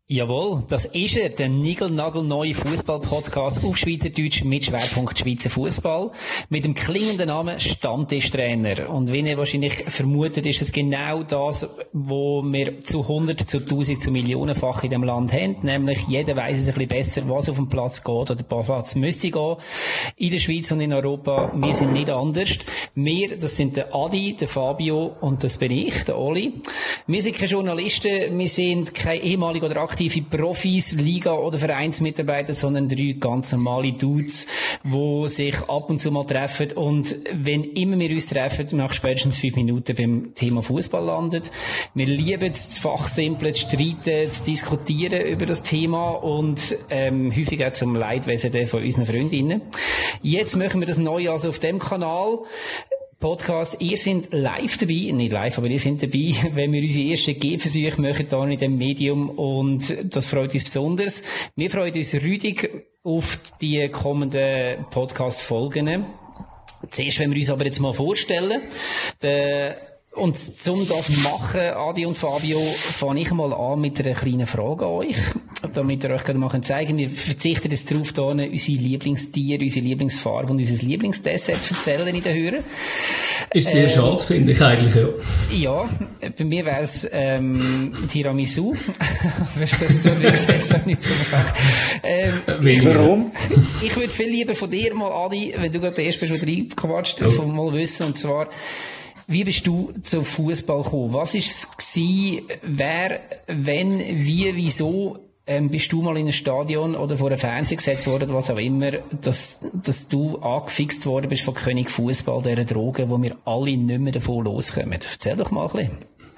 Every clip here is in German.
Jawohl, das ist er, der niegelnagelneue Fußball-Podcast auf Schweizerdeutsch mit Schwerpunkt Schweizer Fußball, mit dem klingenden Namen Stammtischtrainer. Und wie ihr wahrscheinlich vermutet, ist es genau das, wo wir zu 100, zu 1000, zu Millionenfach in dem Land haben. Nämlich jeder weiss es ein bisschen besser, was auf dem Platz geht oder der Platz müsste gehen. In der Schweiz und in Europa, wir sind nicht anders. Wir, das sind der Adi, der Fabio und das bin ich, der Oli. Wir sind keine Journalisten, wir sind keine ehemalige oder aktive Profis, Liga- oder Vereinsmitarbeiter, sondern 3 ganz normale Dudes, die sich ab und zu mal treffen und wenn immer wir uns treffen, nach spätestens 5 Minuten beim Thema Fußball landen. Wir lieben es, zu fachsimpeln, zu streiten, zu diskutieren über das Thema und häufig auch zum Leidwesen von unseren Freundinnen. Jetzt machen wir das neu also auf dem Kanal. Podcast. Ihr seid live dabei, nicht live, aber ihr seid dabei, wenn wir unsere ersten Gehversuche machen hier in dem Medium und das freut uns besonders. Wir freuen uns rüdig auf die kommenden Podcast-Folgen. Zuerst wollen wir uns aber jetzt mal vorstellen. Und um das zu machen, Adi und Fabio, fange ich mal an mit einer kleinen Frage an euch, damit ihr euch gerade mal zeigen könnt. Wir verzichten jetzt darauf, hier unsere Lieblingstiere, unsere Lieblingsfarbe und unser Lieblingsdessert zu erzählen in den Hören. Ist sehr schade, finde ich eigentlich, ja. Ja, bei mir wäre es Tiramisu. Das tut wie gesagt nicht so Warum? Ich würde viel lieber von dir mal, Adi, wenn du gerade der Erste bist, der reingequatscht, mal wissen, und zwar, wie bist du zum Fußball gekommen? Was war es gewesen? Wer, wenn, wie, wieso bist du mal in ein Stadion oder vor ein Fernseher gesetzt worden, was auch immer, dass du angefixt worden bist von König Fußball, dieser Droge, wo wir alle nicht mehr davon loskommen? Erzähl doch mal ein bisschen.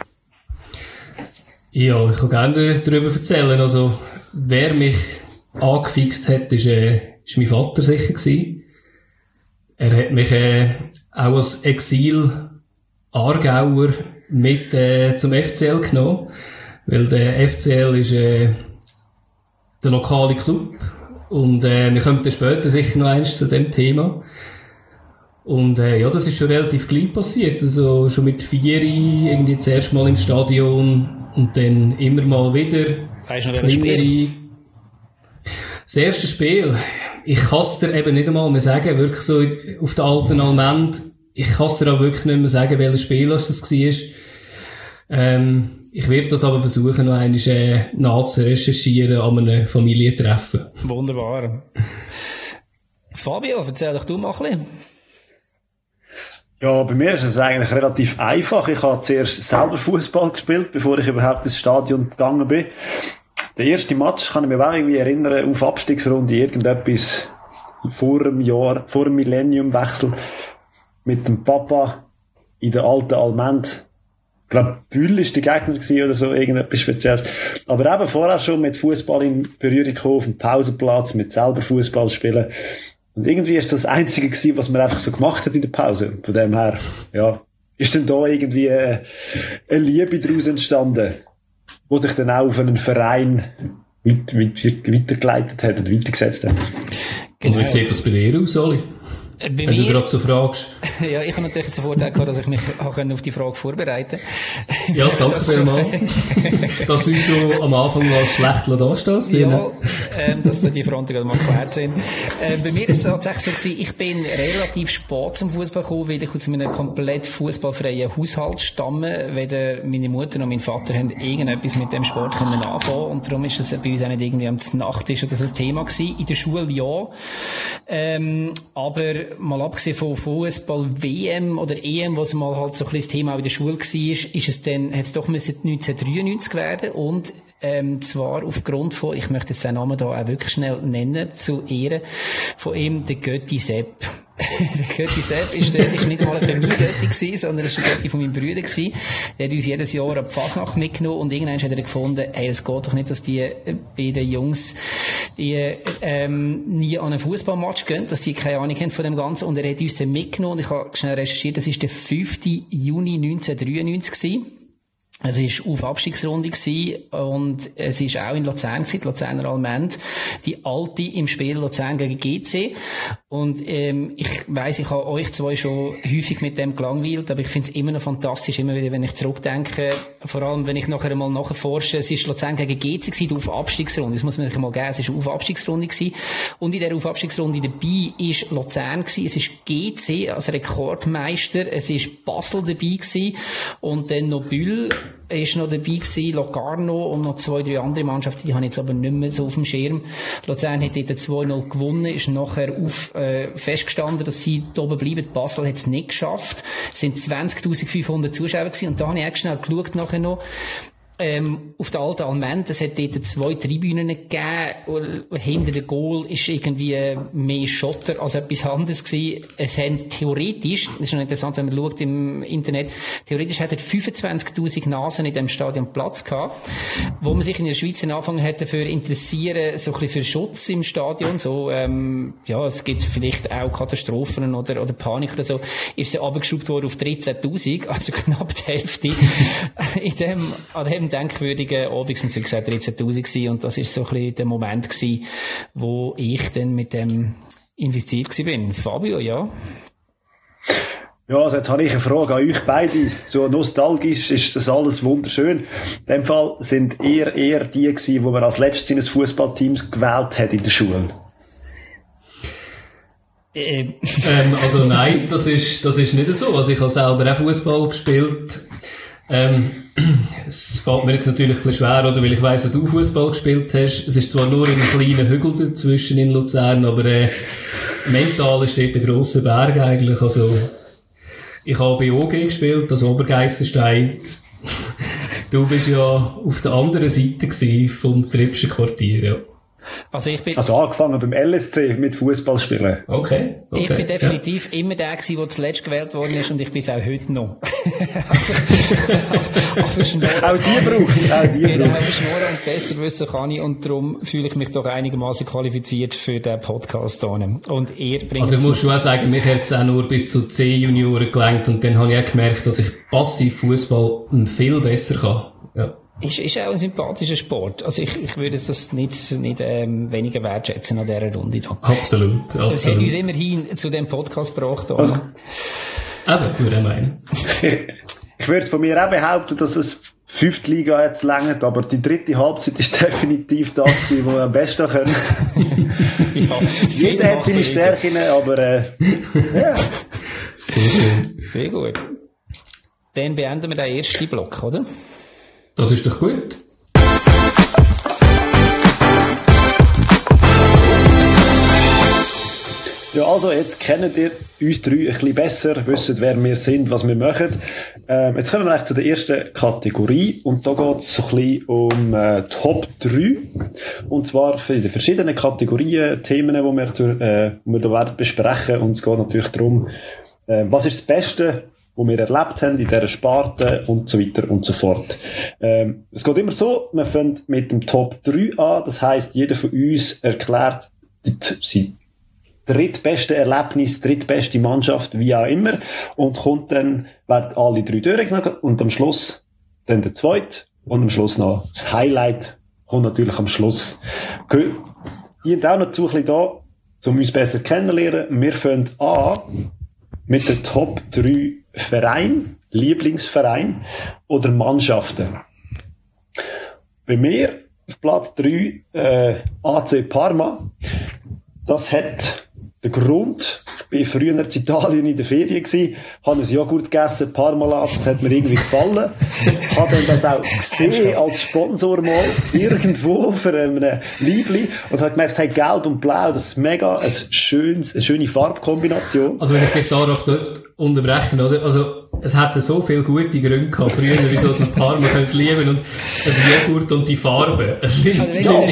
Ja, ich kann gerne darüber erzählen. Also, wer mich angefixt hat, ist mein Vater sicher gewesen. Er hat mich auch als Exil Aargauer mit zum FCL genommen, weil der FCL ist der lokale Club und wir kommen dann später sicher noch eins zu dem Thema. Und ja, das ist schon relativ gleich passiert, also schon mit 4 irgendwie zuerst mal im Stadion und dann immer mal wieder kleinere. Das erste Spiel, ich kann es dir eben nicht einmal mehr sagen, wirklich so auf der alten Allmend. Ich kann es dir auch wirklich nicht mehr sagen, welches Spiel das war. Ich werde das aber versuchen, noch einmal nachzurecherchieren an einem Familientreffen. Wunderbar. Fabio, erzähl doch du mal ein bisschen. Ja, bei mir ist es eigentlich relativ einfach. Ich habe zuerst selber Fußball gespielt, bevor ich überhaupt ins Stadion gegangen bin. Der erste Match kann ich mir auch irgendwie erinnern, auf Abstiegsrunde, irgendetwas vor dem Millenniumwechsel. Mit dem Papa in der alten Allmend. Ich glaube, Bühl war der Gegner gewesen oder so, irgendetwas Spezielles. Aber eben vorher schon mit Fußball in Berührung gekommen, auf dem Pausenplatz, mit selber Fußball spielen. Und irgendwie ist das Einzige gewesen, was man einfach so gemacht hat in der Pause. Von dem her, ja, ist dann da irgendwie eine Liebe daraus entstanden, wo sich dann auch auf einen Verein weitergeleitet hat und weitergesetzt hat. Genau. Und wie sieht das bei dir aus, Oli? Wenn du gerade so fragst. Ja, ich habe natürlich den Vorteil gehabt, dass ich mich auf die Frage vorbereiten konnte. Ja, danke vielmals. Dass uns schon am Anfang mal schlecht dastehst. Ja, dass die Fronten gerade mal geklärt sind. Bei mir ist es tatsächlich so gewesen, ich bin relativ spät zum Fußball gekommen, weil ich aus einem komplett fußballfreien Haushalt stamme. Weder meine Mutter noch mein Vater haben irgendetwas mit dem Sport können anfangen. Und darum ist es bei uns auch nicht irgendwie am Nachttisch oder so ein Thema gewesen. In der Schule ja. Aber mal abgesehen von Fußball, WM oder EM, was mal halt so ein bisschen das Thema auch in der Schule war, ist es dann, hat es doch 1993 werden und zwar aufgrund von, ich möchte jetzt den Namen da auch wirklich schnell nennen, zu Ehren von ihm, der Götti Sepp. Der Götti Sepp ist nicht einmal der mein Götti gewesen, sondern ist der Götti von meinem Bruder gewesen. Der hat uns jedes Jahr ab Fasnacht mitgenommen und irgendwann hat er gefunden, hey, es geht doch nicht, dass die beiden Jungs nie an einen Fußballmatch gehen, dass die keine Ahnung haben von dem Ganzen und er hat uns dann mitgenommen und ich habe schnell recherchiert, das ist der 5. Juni 1993 gewesen. Es war auf Abstiegsrunde gewesen, und es ist auch in Luzern gewesen, die Luzerner Allmend, die alte im Spiel Luzern gegen GC. Und ich weiss, ich habe euch zwei schon häufig mit dem gelangweilt, aber ich finde es immer noch fantastisch, immer wieder, wenn ich zurückdenke, vor allem, wenn ich nachher mal nachforsche, es ist Luzern gegen GC gewesen, auf Abstiegsrunde. Das muss man sich mal geben, es ist auf Abstiegsrunde gewesen. Und in der auf Abstiegsrunde dabei ist Luzern gewesen, es ist GC als Rekordmeister, es ist Basel dabei gewesen und dann noch Bühl ist noch dabei gewesen, Locarno und noch 2, 3 andere Mannschaften, die habe ich jetzt aber nicht mehr so auf dem Schirm. Luzern hat dort 2-0 gewonnen, ist nachher festgestanden, dass sie da oben bleiben. Basel hat es nicht geschafft. Es sind 20.500 Zuschauer gewesen, und da habe ich auch schnell geschaut nachher noch. Auf der alten Allmend, es hat dort 2 Tribünen gegeben, hinter dem Goal ist irgendwie mehr Schotter als etwas anderes gewesen. Es haben theoretisch, das ist noch interessant, wenn man schaut im Internet, theoretisch hat er 25.000 Nasen in dem Stadion Platz gehabt, wo man sich in der Schweiz angefangen hat dafür interessieren, so ein bisschen für Schutz im Stadion, so, ja, es gibt vielleicht auch Katastrophen oder Panik oder so, ist sie runtergeschraubt worden auf 13.000, also knapp die Hälfte. An dem denkwürdigen Abend sind es, wie gesagt, 13.000 gewesen, und das ist so ein bisschen der Moment gewesen, wo ich dann mit dem infiziert gewesen bin. Fabio, ja? Ja, also jetzt habe ich eine Frage an euch beide. So nostalgisch ist das alles wunderschön. In dem Fall sind eher die gewesen, wo man als letztes in ein Fußballteam gewählt hat in der Schule. Also nein, das ist nicht so. Also ich habe selber auch Fußball gespielt. Es fällt mir jetzt natürlich ein bisschen schwer, oder, weil ich weiss, wo du Fußball gespielt hast. Es ist zwar nur in einem kleinen Hügel dazwischen in Luzern, aber mental ist dort ein grosser Berg eigentlich. Also ich habe bei OG gespielt, also Obergeissenstein. Du bist ja auf der anderen Seite gewesen vom Trippschen Quartier, ja. Also angefangen beim LSC mit Fußball spielen. Okay. Ich bin definitiv immer der gewesen, der zuletzt gewählt worden ist, und ich bin es auch heute noch. Auch die braucht es. Genau, Schnurren und besser wissen kann ich, und darum fühle ich mich doch einigermaßen qualifiziert für den Podcast hier. Und ihr bringt also ich muss schon auch sagen, mich hat es auch nur bis zu C-Junioren gelangt, und dann habe ich auch gemerkt, dass ich passiv Fußball viel besser kann. Ja. Ist auch ein sympathischer Sport. Also ich würde das nicht weniger wertschätzen an dieser Runde da. Absolut. Es hat uns immerhin zu diesem Podcast gebracht. Also, würde ich meinen. Ich würde von mir auch behaupten, dass es 5. Liga jetzt längert, aber die 3. Halbzeit ist definitiv das gewesen, was wir am besten können. Ja, jeder hat seine Stärken, aber ja. Sehr schön. Sehr gut. Dann beenden wir den ersten Block, oder? Das ist doch gut. Ja, also jetzt kennt ihr uns 3 ein bisschen besser, wisst, wer wir sind, was wir machen. Jetzt kommen wir eigentlich zu der ersten Kategorie, und da geht es so ein bisschen um Top 3. Und zwar für die verschiedenen Kategorien, Themen, die wir da werden besprechen. Und es geht natürlich darum, was ist das Beste, was wir erlebt haben in dieser Sparte, und so weiter und so fort. Es geht immer so, wir fangen mit dem Top 3 an, das heisst, jeder von uns erklärt sein drittbeste Erlebnis, drittbeste Mannschaft, wie auch immer, und kommt dann, werden alle 3 durchgenommen, und am Schluss dann der zweite, und am Schluss noch das Highlight kommt natürlich am Schluss. Die sind auch noch zu ein bisschen da, um uns besser kennenzulernen. Wir fangen an mit den Top 3 Verein, Lieblingsverein oder Mannschaften. Bei mir auf Platz 3 AC Parma. Das hat den Grund, ich war früher in Italien in der Ferien gewesen, habe ein Joghurt gegessen, Parmalat, das hat mir irgendwie gefallen. Habe dann das auch gesehen als Sponsor mal irgendwo für eine Liebli und habe gemerkt, hey, gelb und blau, das ist mega eine schöne Farbkombination. Also wenn ich dich darauf unterbrechen, oder? Also es hätte so viele gute Gründe gehabt früher, wieso es mit Parma könnte lieben, und das Joghurt und die Farbe. Es sind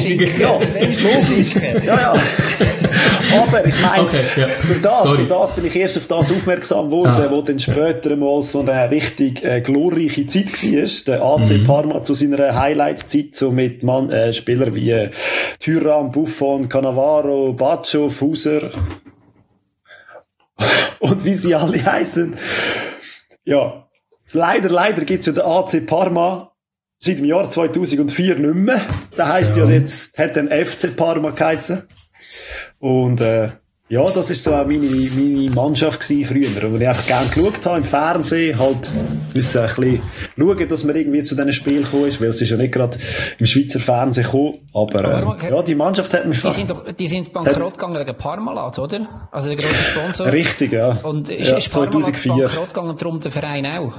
ja. Aber ich meine, okay, ja. durch das bin ich erst auf das aufmerksam geworden, wo dann später mal so eine richtig glorreiche Zeit war. Der AC Parma zu seiner Highlights-Zeit, so mit Spielern wie Thuram, Buffon, Cannavaro, Baccio, Fuser und wie sie alle heißen. Ja, Leider gibt's ja den AC Parma seit dem Jahr 2004 nicht mehr. Das heisst ja jetzt, hat dann FC Parma geheissen. Und, ja, das ist so auch meine Mannschaft gewesen früher. Wo ich einfach gerne geschaut habe im Fernsehen, halt, müssen ein bisschen schauen, dass man irgendwie zu diesen Spielen gekommen ist, weil es ist ja nicht gerade im Schweizer Fernsehen gekommen. Aber ja, die Mannschaft hat mich die sind bankrott gegangen wegen Parmalat, oder? Also der grosse Sponsor. Richtig, ja. Und ist Parmalat 2004 bankrott gegangen und darum der Verein auch?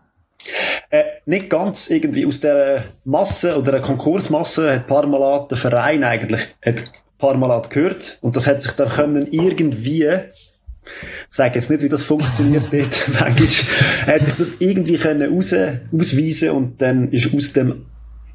Nicht ganz irgendwie aus dieser Masse oder der Konkursmasse hat Parmalat, der Verein eigentlich, hat Parmalat gehört und das hat sich dann können irgendwie, ich sage jetzt nicht, wie das funktioniert dort, manchmal hat sich das irgendwie können ausweisen und dann ist aus dem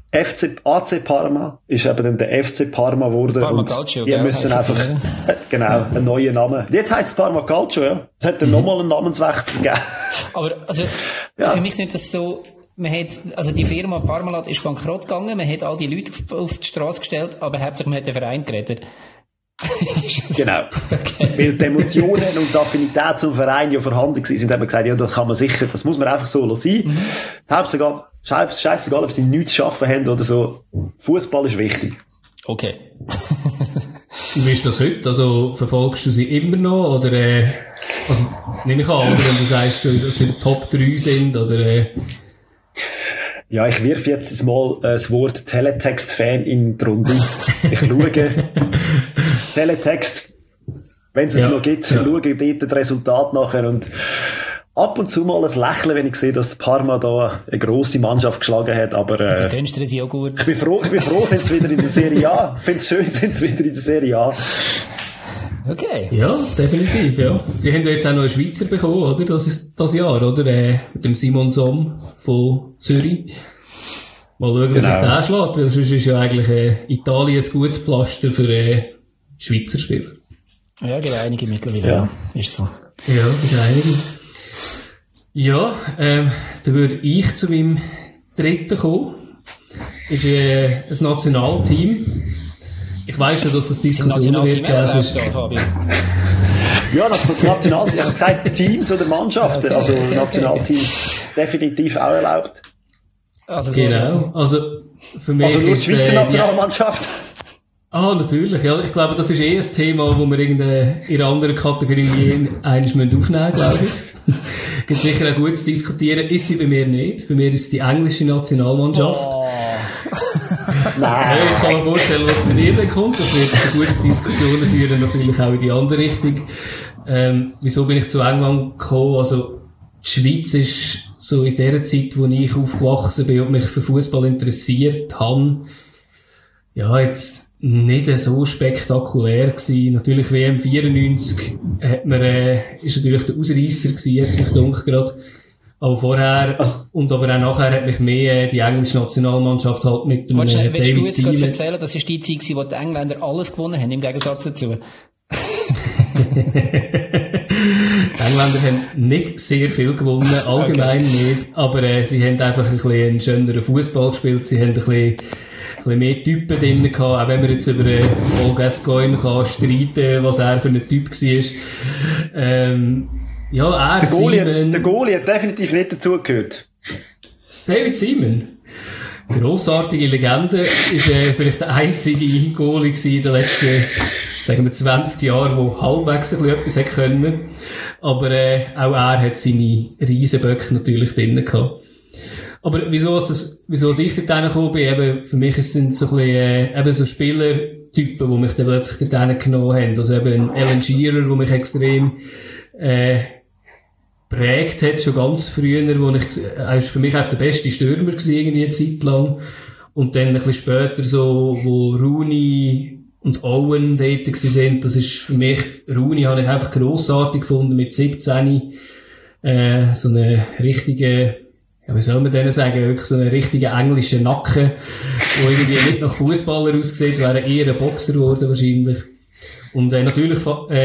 AC Parma ist eben dann der FC Parma geworden Parma und Calcio, die müssen einfach genau einen neuen Namen. Jetzt heisst es Parma Calcio, ja. Es hat dann nochmal einen Namenswechsel gegeben. Aber also für mich nicht das so. Man hat, also die Firma Parmalat ist bankrott gegangen, man hat all die Leute auf die Straße gestellt, aber hauptsächlich man hat den Verein gerettet. Genau. Okay. Weil die Emotionen und die Affinität zum Verein ja vorhanden waren, sind eben gesagt, ja, das kann man sicher, das muss man einfach so sein. Scheissegal, ob sie nichts zu schaffen haben oder so. Fußball ist wichtig. Okay. Wie ist das heute? Also, verfolgst du sie immer noch? Oder, also, nehme ich an, oder wenn du sagst, dass sie Top 3 sind, oder, Ja, ich wirf jetzt mal das Wort Teletext-Fan in die Runde. Ich schaue Teletext, wenn es es noch gibt, schaue dort das Resultat nachher und ab und zu mal ein Lächeln, wenn ich sehe, dass Parma da eine grosse Mannschaft geschlagen hat, aber die gönnst du sie auch gut. Ich bin froh, sind sie wieder in der Serie A. Ich finde es schön, sind sie wieder in der Serie A. Okay. Ja, definitiv, ja. Sie haben ja jetzt auch noch einen Schweizer bekommen, oder? Das Jahr, oder? Mit dem Simon Somm von Zürich. Mal schauen, wie sich der schlägt, weil sonst ist ja eigentlich Italien ein gutes Pflaster für Schweizer Spieler. Ja, gibt einige mittlerweile. Ja. Ist so. Ja, gibt einige. Ja, dann würde ich zu meinem dritten kommen. Ist ein Nationalteam. Ich weiss schon, dass das Diskussionen wird geben. Ja, Nationalteam, ich habe gesagt Teams oder Mannschaften, okay. Also Nationalteams definitiv auch erlaubt. Also so, genau, also für mich also nur die Schweizer Nationalmannschaft? Ah, natürlich, ja. Ich glaube, das ist ein Thema, wo wir in einer anderen Kategorie einmal aufnehmen, glaube ich. Gibt sicher auch gut zu diskutieren. Ist sie bei mir nicht. Bei mir ist es die englische Nationalmannschaft. Oh. Nein. Ich kann mir vorstellen, was bei dir dann kommt. Das wird zu guten Diskussionen führen, natürlich auch in die andere Richtung. Wieso bin ich zu England gekommen? Also, die Schweiz ist so in der Zeit, wo ich aufgewachsen bin und mich für Fußball interessiert habe, ja, jetzt nicht so spektakulär gewesen. Natürlich WM 94 ist natürlich der Ausreisser gewesen, jetzt mich dunkel gerade. Aber vorher, und aber auch nachher hat mich mehr die englische Nationalmannschaft halt mit dem David Seaman. Willst du jetzt gerade erzählen, das ist die Zeit, wo die Engländer alles gewonnen haben, im Gegensatz dazu? Die Engländer haben nicht sehr viel gewonnen, allgemein nicht, aber sie haben einfach ein bisschen einen schöneren Fußball gespielt, sie haben ein bisschen mehr Typen drin gehabt, auch wenn man jetzt über Paul Gascoigne kann streiten, was er für ein Typ war. Ja, der Goalie hat definitiv nicht dazugehört. David Seaman. Grossartige Legende. Ist vielleicht der einzige Goalie in den letzten, sagen wir, 20 Jahren, der halbwegs ein bisschen etwas hätte können. Aber auch er hat seine Riesenböcke natürlich drin gehabt. Aber wieso ich dort gekommen bin, eben, für mich sind so ein bisschen, eben so Spielertypen, die mich dann plötzlich dort genommen haben. Also eben Alan Shearer, der mich extrem, prägt hat, schon ganz früher, er ist für mich auch der beste Stürmer gewesen, irgendwie eine Zeit lang. Und dann ein bisschen später so, wo Rooney und Owen dort sind, das ist für mich, Rooney habe ich einfach grossartig gefunden, mit 17, so eine richtige, ja, wie soll man denen sagen, wirklich so einen richtigen englischen Nacken, wo irgendwie nicht nach Fußballer aussieht, wäre eher ein Boxer geworden wahrscheinlich. Und natürlich,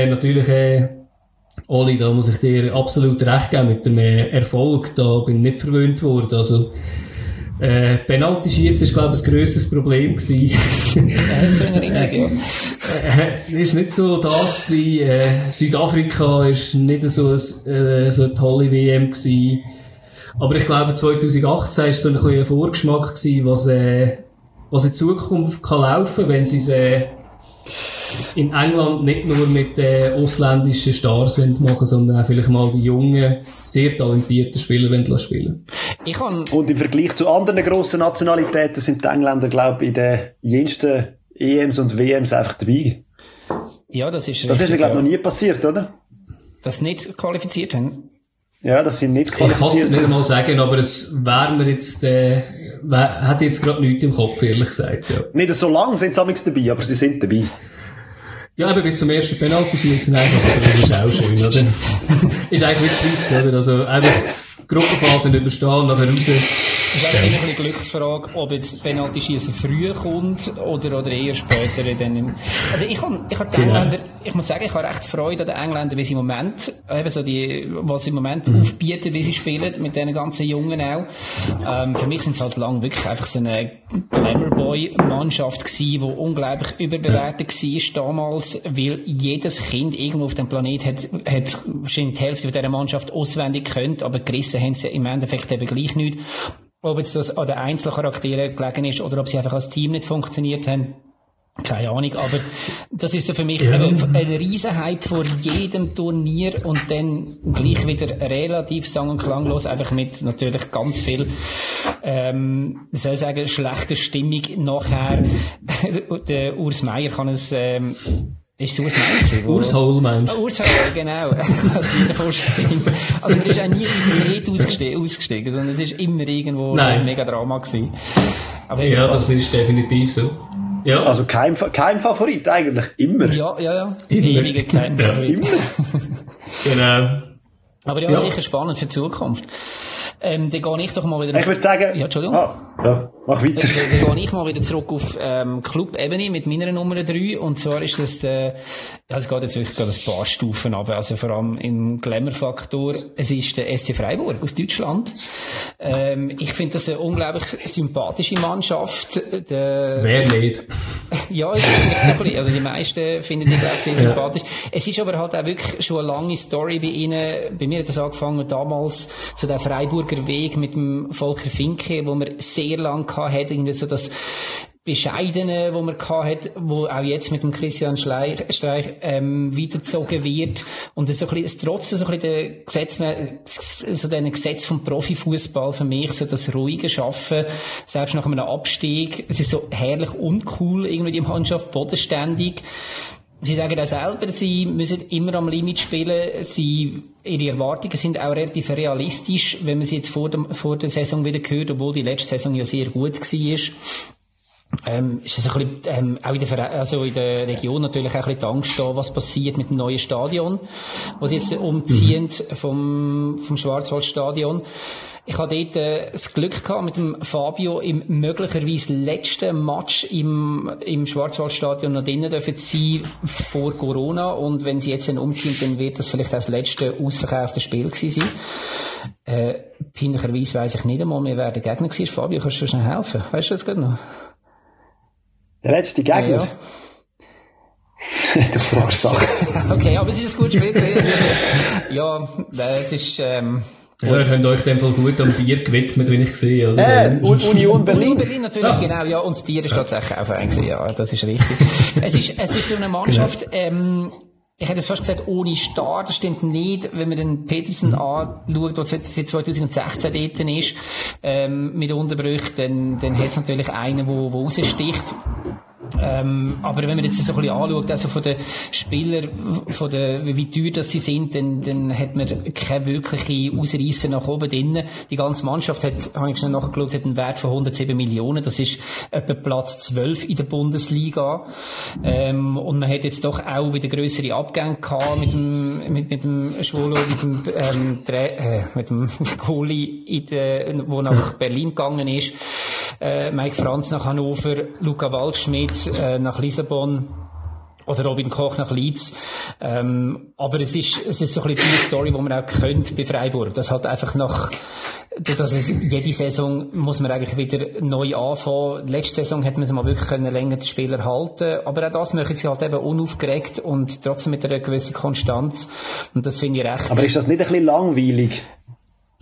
Oli, da muss ich dir absolut recht geben mit dem Erfolg, da bin ich nicht verwöhnt worden. Also, Penalty-Schiessen ist, glaube ich, ein grösseres Problem gewesen. So in Erinnerung, ja. Ist nicht so das gewesen. Südafrika ist nicht so eine tolle WM gewesen. Aber ich glaube, 2018 war so ein bisschen ein Vorgeschmack gewesen, was in Zukunft kann laufen, wenn sie es in England nicht nur mit ausländischen Stars machen, sondern auch vielleicht mal die jungen, sehr talentierten Spieler spielen. Und im Vergleich zu anderen grossen Nationalitäten sind die Engländer, glaube ich, in den jensten EMs und WMs einfach dabei. Ja, das ist richtig. Das ist mir, glaube ich, noch nie passiert, oder? Dass sie nicht qualifiziert haben? Ja, das sind nicht qualifiziert. Ich kann es nicht einmal sagen, aber es wäre mir jetzt, hat jetzt gerade nichts im Kopf, ehrlich gesagt, ja. Nicht so lang sind sie amigs dabei, aber sie sind dabei. Ja, aber bis zum ersten Penalty-Schiessen einfach, aber das ist auch schön, oder? Ist eigentlich wie die Schweiz, oder? Also, einfach Gruppenphase nicht überstehen, nachher raus. Es ist eigentlich eine Glücksfrage, ob jetzt Penalty-Schießen früh kommt oder eher später. Also ich habe die Engländer, ich muss sagen, ich habe recht Freude an den Engländern, wie sie im Moment, eben so was sie im Moment aufbieten, wie sie spielen, mit diesen ganzen Jungen auch. Für mich sind es halt lang wirklich einfach so eine Glamour-Boy-Mannschaft gewesen, die unglaublich überbewertet war damals, weil jedes Kind irgendwo auf dem Planet hat wahrscheinlich die Hälfte dieser Mannschaft auswendig gekannt, aber gerissen haben sie im Endeffekt eben gleich nicht. Ob jetzt das an den Einzelcharakteren gelegen ist oder ob sie einfach als Team nicht funktioniert haben, keine Ahnung, aber das ist so für mich ein Riesenhype vor jedem Turnier und dann gleich wieder relativ sang- und klanglos, einfach mit natürlich ganz viel, soll ich sagen, schlechter Stimmung nachher. Der Urs Meier kann es, ist es Urs Meier? Urs Hol, meinst du? Urs Hol, genau. Also, er ist auch nie sein Lied ausgestiegen, sondern es ist immer irgendwo ein mega Drama gewesen. Aber ja, das ist definitiv so. Ja. Also kein Favorit eigentlich, immer. Ja. Ewiger Keimfavorit. Immer. Genau. Aber ja, sicher spannend für die Zukunft. Dann gehe ich doch mal wieder... Ich würde sagen... Ja, Entschuldigung. Mach weiter. Dann gehe ich mal wieder zurück auf Club-Ebene mit meiner Nummer 3. Und zwar ist das es geht jetzt wirklich ein paar Stufen ab. Also vor allem im Glamour-Faktor. Es ist der SC Freiburg aus Deutschland. Ich finde das eine unglaublich sympathische Mannschaft. Wer nicht? Ja, es ist nicht so ein bisschen. Also die meisten finden die, glaube ich, sehr sympathisch. Es ist aber halt auch wirklich schon eine lange Story bei ihnen. Bei mir hat das angefangen damals, so der Freiburger Weg mit dem Volker Finke, wo man sehr lang hatte, irgendwie so das Bescheidene, wo man hatte, wo auch jetzt mit dem Christian Streich weitergezogen wird. Und es so ein bisschen, trotz so ein bisschen den Gesetz vom Profifußball für mich, so das ruhige Schaffen, selbst nach einem Abstieg. Es ist so herrlich uncool, irgendwie die Mannschaft bodenständig. Sie sagen auch selber, sie müssen immer am Limit spielen. Ihre Erwartungen sind auch relativ realistisch, wenn man sie jetzt vor der Saison wieder hört, obwohl die letzte Saison ja sehr gut war. Ist das ein bisschen, auch in der Region natürlich auch ein bisschen die Angst da, was passiert mit dem neuen Stadion, was sie jetzt umziehen vom Schwarzwaldstadion. Ich hatte dort das Glück gehabt, mit dem Fabio im möglicherweise letzten Match im Schwarzwaldstadion noch drinnen dürfen sein vor Corona. Und wenn sie jetzt umziehen, dann wird das vielleicht das letzte ausverkaufte Spiel gewesen sein. Peinlicherweise weiss ich nicht einmal mehr, wer der Gegner war. Fabio, kannst du schnell helfen? Weißt du das gerade noch? Der letzte Gegner? Ja. Du fragst Sachen. Okay, aber es ist ein gutes Spiel gewesen. Ja, es ist... Ja, ihr habt euch in dem Fall gut am Bier gewidmet, wie ich gesehen habe. Union Berlin. Union Berlin natürlich, genau, ja. Und das Bier ist tatsächlich auch ein gewesen, ja, das ist richtig. Es ist so eine Mannschaft, ich hätte es fast gesagt, ohne Star, das stimmt nicht, wenn man den Petersen anschaut, der seit 2016 dort ist, mit Unterbrüchen, dann hat es natürlich einen, der raussticht. Aber wenn man jetzt so ein bisschen anschaut, also von den Spielern, wie teuer das sie sind, dann hat man keine wirkliche Ausreisser nach oben drin. Die ganze Mannschaft habe ich schnell nachgeschaut, hat einen Wert von 107 Millionen. Das ist etwa Platz 12 in der Bundesliga. Und man hat jetzt doch auch wieder grössere Abgänge gehabt mit dem Schwolo, mit dem Goalie, der nach Berlin gegangen ist. Mike Franz nach Hannover, Luca Waldschmidt nach Lissabon oder Robin Koch nach Leeds. Aber es ist so ein bisschen die Story, die man auch kennt bei Freiburg. Das hat einfach jede Saison muss man eigentlich wieder neu anfangen. Letzte Saison hat man es mal wirklich länger die Spieler halten. Aber auch das möchten sie halt eben unaufgeregt und trotzdem mit einer gewissen Konstanz. Und das finde ich recht. Aber ist das nicht ein bisschen langweilig?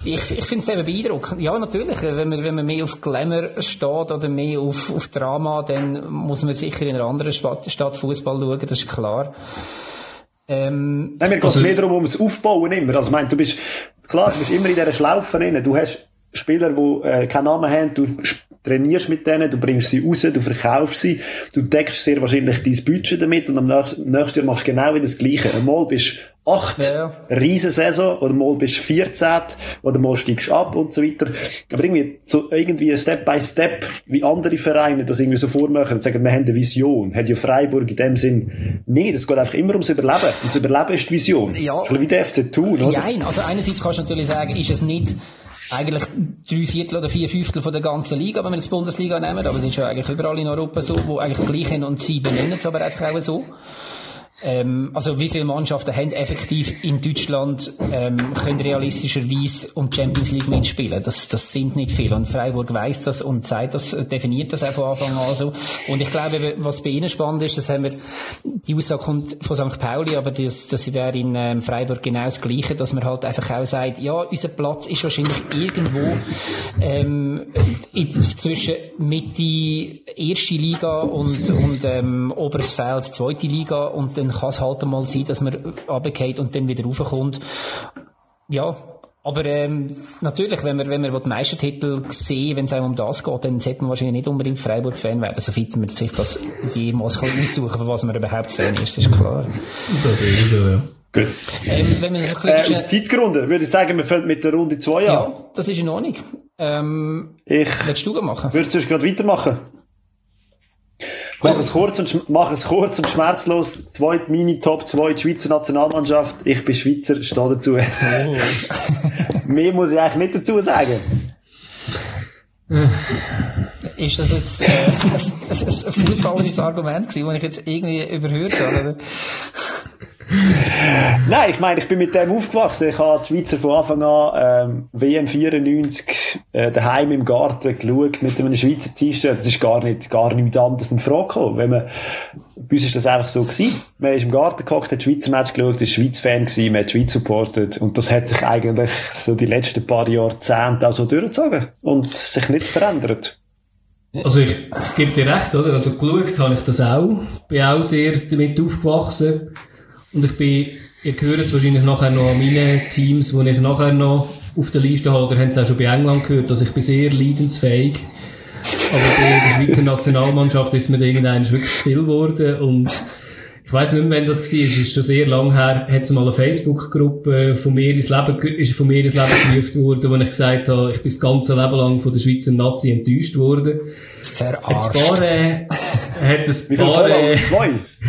Ich finde es eben beeindruckend. Ja, natürlich. Wenn man mehr auf Glamour steht oder mehr auf Drama, dann muss man sicher in einer anderen Stadt Fußball schauen, das ist klar. Nein, mir geht es mehr darum, ums Aufbauen immer. Also, du bist immer in dieser Schlaufe drin. Du hast Spieler, die keinen Namen haben, du trainierst mit denen, du bringst sie raus, du verkaufst sie, du deckst sehr wahrscheinlich dein Budget damit und am nächsten Jahr machst du genau wieder das Gleiche. Einmal bist du 8 Riesensaison, oder mal bist du 14, oder mal steigst du ab und so weiter. Aber irgendwie Step by Step, wie andere Vereine das irgendwie so vormachen und sagen, wir haben eine Vision. Hat ja Freiburg in dem Sinn nicht. Es geht einfach immer ums Überleben. Und das Überleben ist die Vision. Ja. Das ist wie der FC Thun, oder? Nein, also einerseits kannst du natürlich sagen, ist es nicht eigentlich 3/4 oder 4/5 von der ganzen Liga, wenn wir jetzt die Bundesliga nehmen, aber das ist ja eigentlich überall in Europa so, wo eigentlich gleich haben und sie benennen es aber einfach auch so. Also wie viele Mannschaften haben effektiv in Deutschland können realistischerweise um die Champions League mitspielen? Das sind nicht viele und Freiburg weiss das und sagt das, definiert das auch von Anfang an so. Und ich glaube, was bei ihnen spannend ist, das haben wir, die Aussage kommt von St. Pauli, aber das wäre in Freiburg genau das Gleiche, dass man halt einfach auch sagt, ja, unser Platz ist wahrscheinlich irgendwo zwischen Mitte erste Liga und oberes Feld zweite Liga und dann kann es halt einmal sein, dass man runtergeht und dann wieder raufkommt. Ja, aber natürlich, wenn wir die Meistertitel sehen, wenn es auch um das geht, dann sollte man wahrscheinlich nicht unbedingt Freiburg-Fan werden, soweit man sich das jemals aussuchen kann, für was man überhaupt Fan ist, das ist klar. Das ist so, ja. Gut. Wenn man so aus Zeitgründen würde ich sagen, wir fangen mit der Runde 2 an. Ja, das ist in Ordnung. Willst du machen? Würdest du gerade weitermachen? Mach es kurz und schmerzlos. Meine Top 2, die Schweizer Nationalmannschaft. Ich bin Schweizer, stehe dazu. Oh. Mehr muss ich eigentlich nicht dazu sagen. Ist das jetzt ein fußballerisches Argument gewesen, das ich jetzt irgendwie überhört habe? Oder? Nein, ich meine, ich bin mit dem aufgewachsen. Ich habe die Schweizer von Anfang an WM 94 daheim im Garten geschaut mit einem Schweizer T-Shirt. Das ist gar nichts anderes in Frage gekommen. Bei uns ist das einfach so gewesen. Man ist im Garten gehockt, hat Schweizer Match geschaut, ist Schweiz-Fan gewesen, man hat die Schweiz supportet. Und das hat sich eigentlich so die letzten paar Jahrzehnte auch so durchgezogen und sich nicht verändert. Also ich gebe dir recht, oder? Also geschaut habe ich das auch. Bin auch sehr damit aufgewachsen. Und ihr hört es wahrscheinlich nachher noch an meinen Teams, die ich nachher noch auf der Liste habe, oder haben es auch schon bei England gehört, also ich bin sehr leidensfähig. Aber bei der Schweizer Nationalmannschaft ist mir irgendwann wirklich zu viel geworden und ich weiss nicht mehr, wann das war, es ist schon sehr lang her, hat es mal eine Facebook-Gruppe von mir ins Leben gerufen worden, wo ich gesagt habe, ich bin das ganze Leben lang von der Schweizer Nazi enttäuscht worden. Verarscht. Wie viele Follower? 2?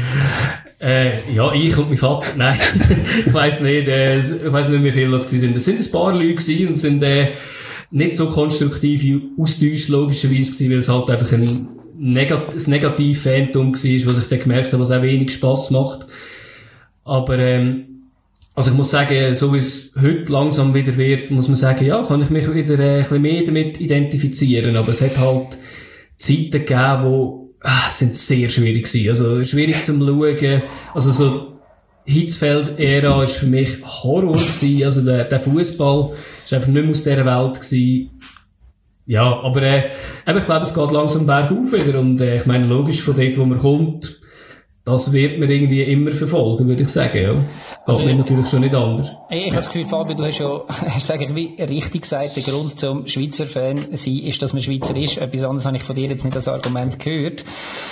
Ja, ich und mein Vater, nein, ich weiss nicht, ich weiss nicht, wie viele das sind. Es sind ein paar Leute gewesen und sind, nicht so konstruktiv austäuscht, logischerweise gewesen, weil es halt einfach ein Negativ-Phantom war, was ich dann gemerkt habe, was auch wenig Spass macht. Aber, also ich muss sagen, so wie es heute langsam wieder wird, muss man sagen, ja, kann ich mich wieder ein bisschen mehr damit identifizieren. Aber es hat halt Zeiten gegeben, wo sind sehr schwierig gewesen. Also, schwierig zum Schauen. Also, so, Hitzfeld-Ära ist für mich Horror gewesen. Also, der Fußball ist einfach nicht mehr aus dieser Welt gewesen. Ja, aber, ich glaube, es geht langsam bergauf wieder. Und, ich meine, logisch, von dort, wo man kommt, das wird man irgendwie immer verfolgen, würde ich sagen, ja. Also, mir natürlich schon nicht anders. Ich habe das Gefühl, Fabio, du hast ja, sage ich, wie richtig gesagt, der Grund zum Schweizer Fan sein ist, dass man Schweizer ist. Etwas anderes habe ich von dir jetzt nicht als Argument gehört.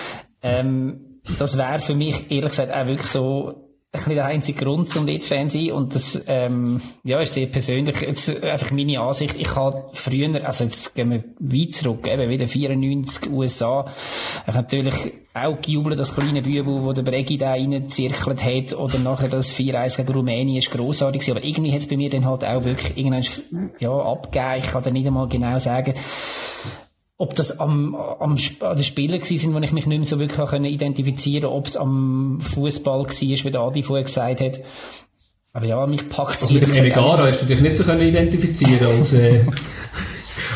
Das wäre für mich, ehrlich gesagt, auch wirklich so, ein bisschen der einzige Grund zum Nicht-Fan sein. Und das, ist sehr persönlich. Jetzt einfach meine Ansicht. Ich habe früher, also jetzt gehen wir weit zurück, eben wieder 94 USA. Ich habe natürlich auch gejubelt, das kleine Bübel, wo der Bregi da reingezirkelt hat, oder nachher das 4-1 gegen Rumänien, ist grossartig gewesen. Aber irgendwie hat es bei mir dann halt auch wirklich irgendwann, abgegeben. Ich kann da nicht einmal genau sagen, ob das an den Spielern gewesen sind, wo ich mich nicht mehr so wirklich identifizieren konnte, ob es am Fußball war, wie der Adi vorher gesagt hat. Aber ja, mich packt es. Also mit dem Emigara hast du dich nicht so identifizieren als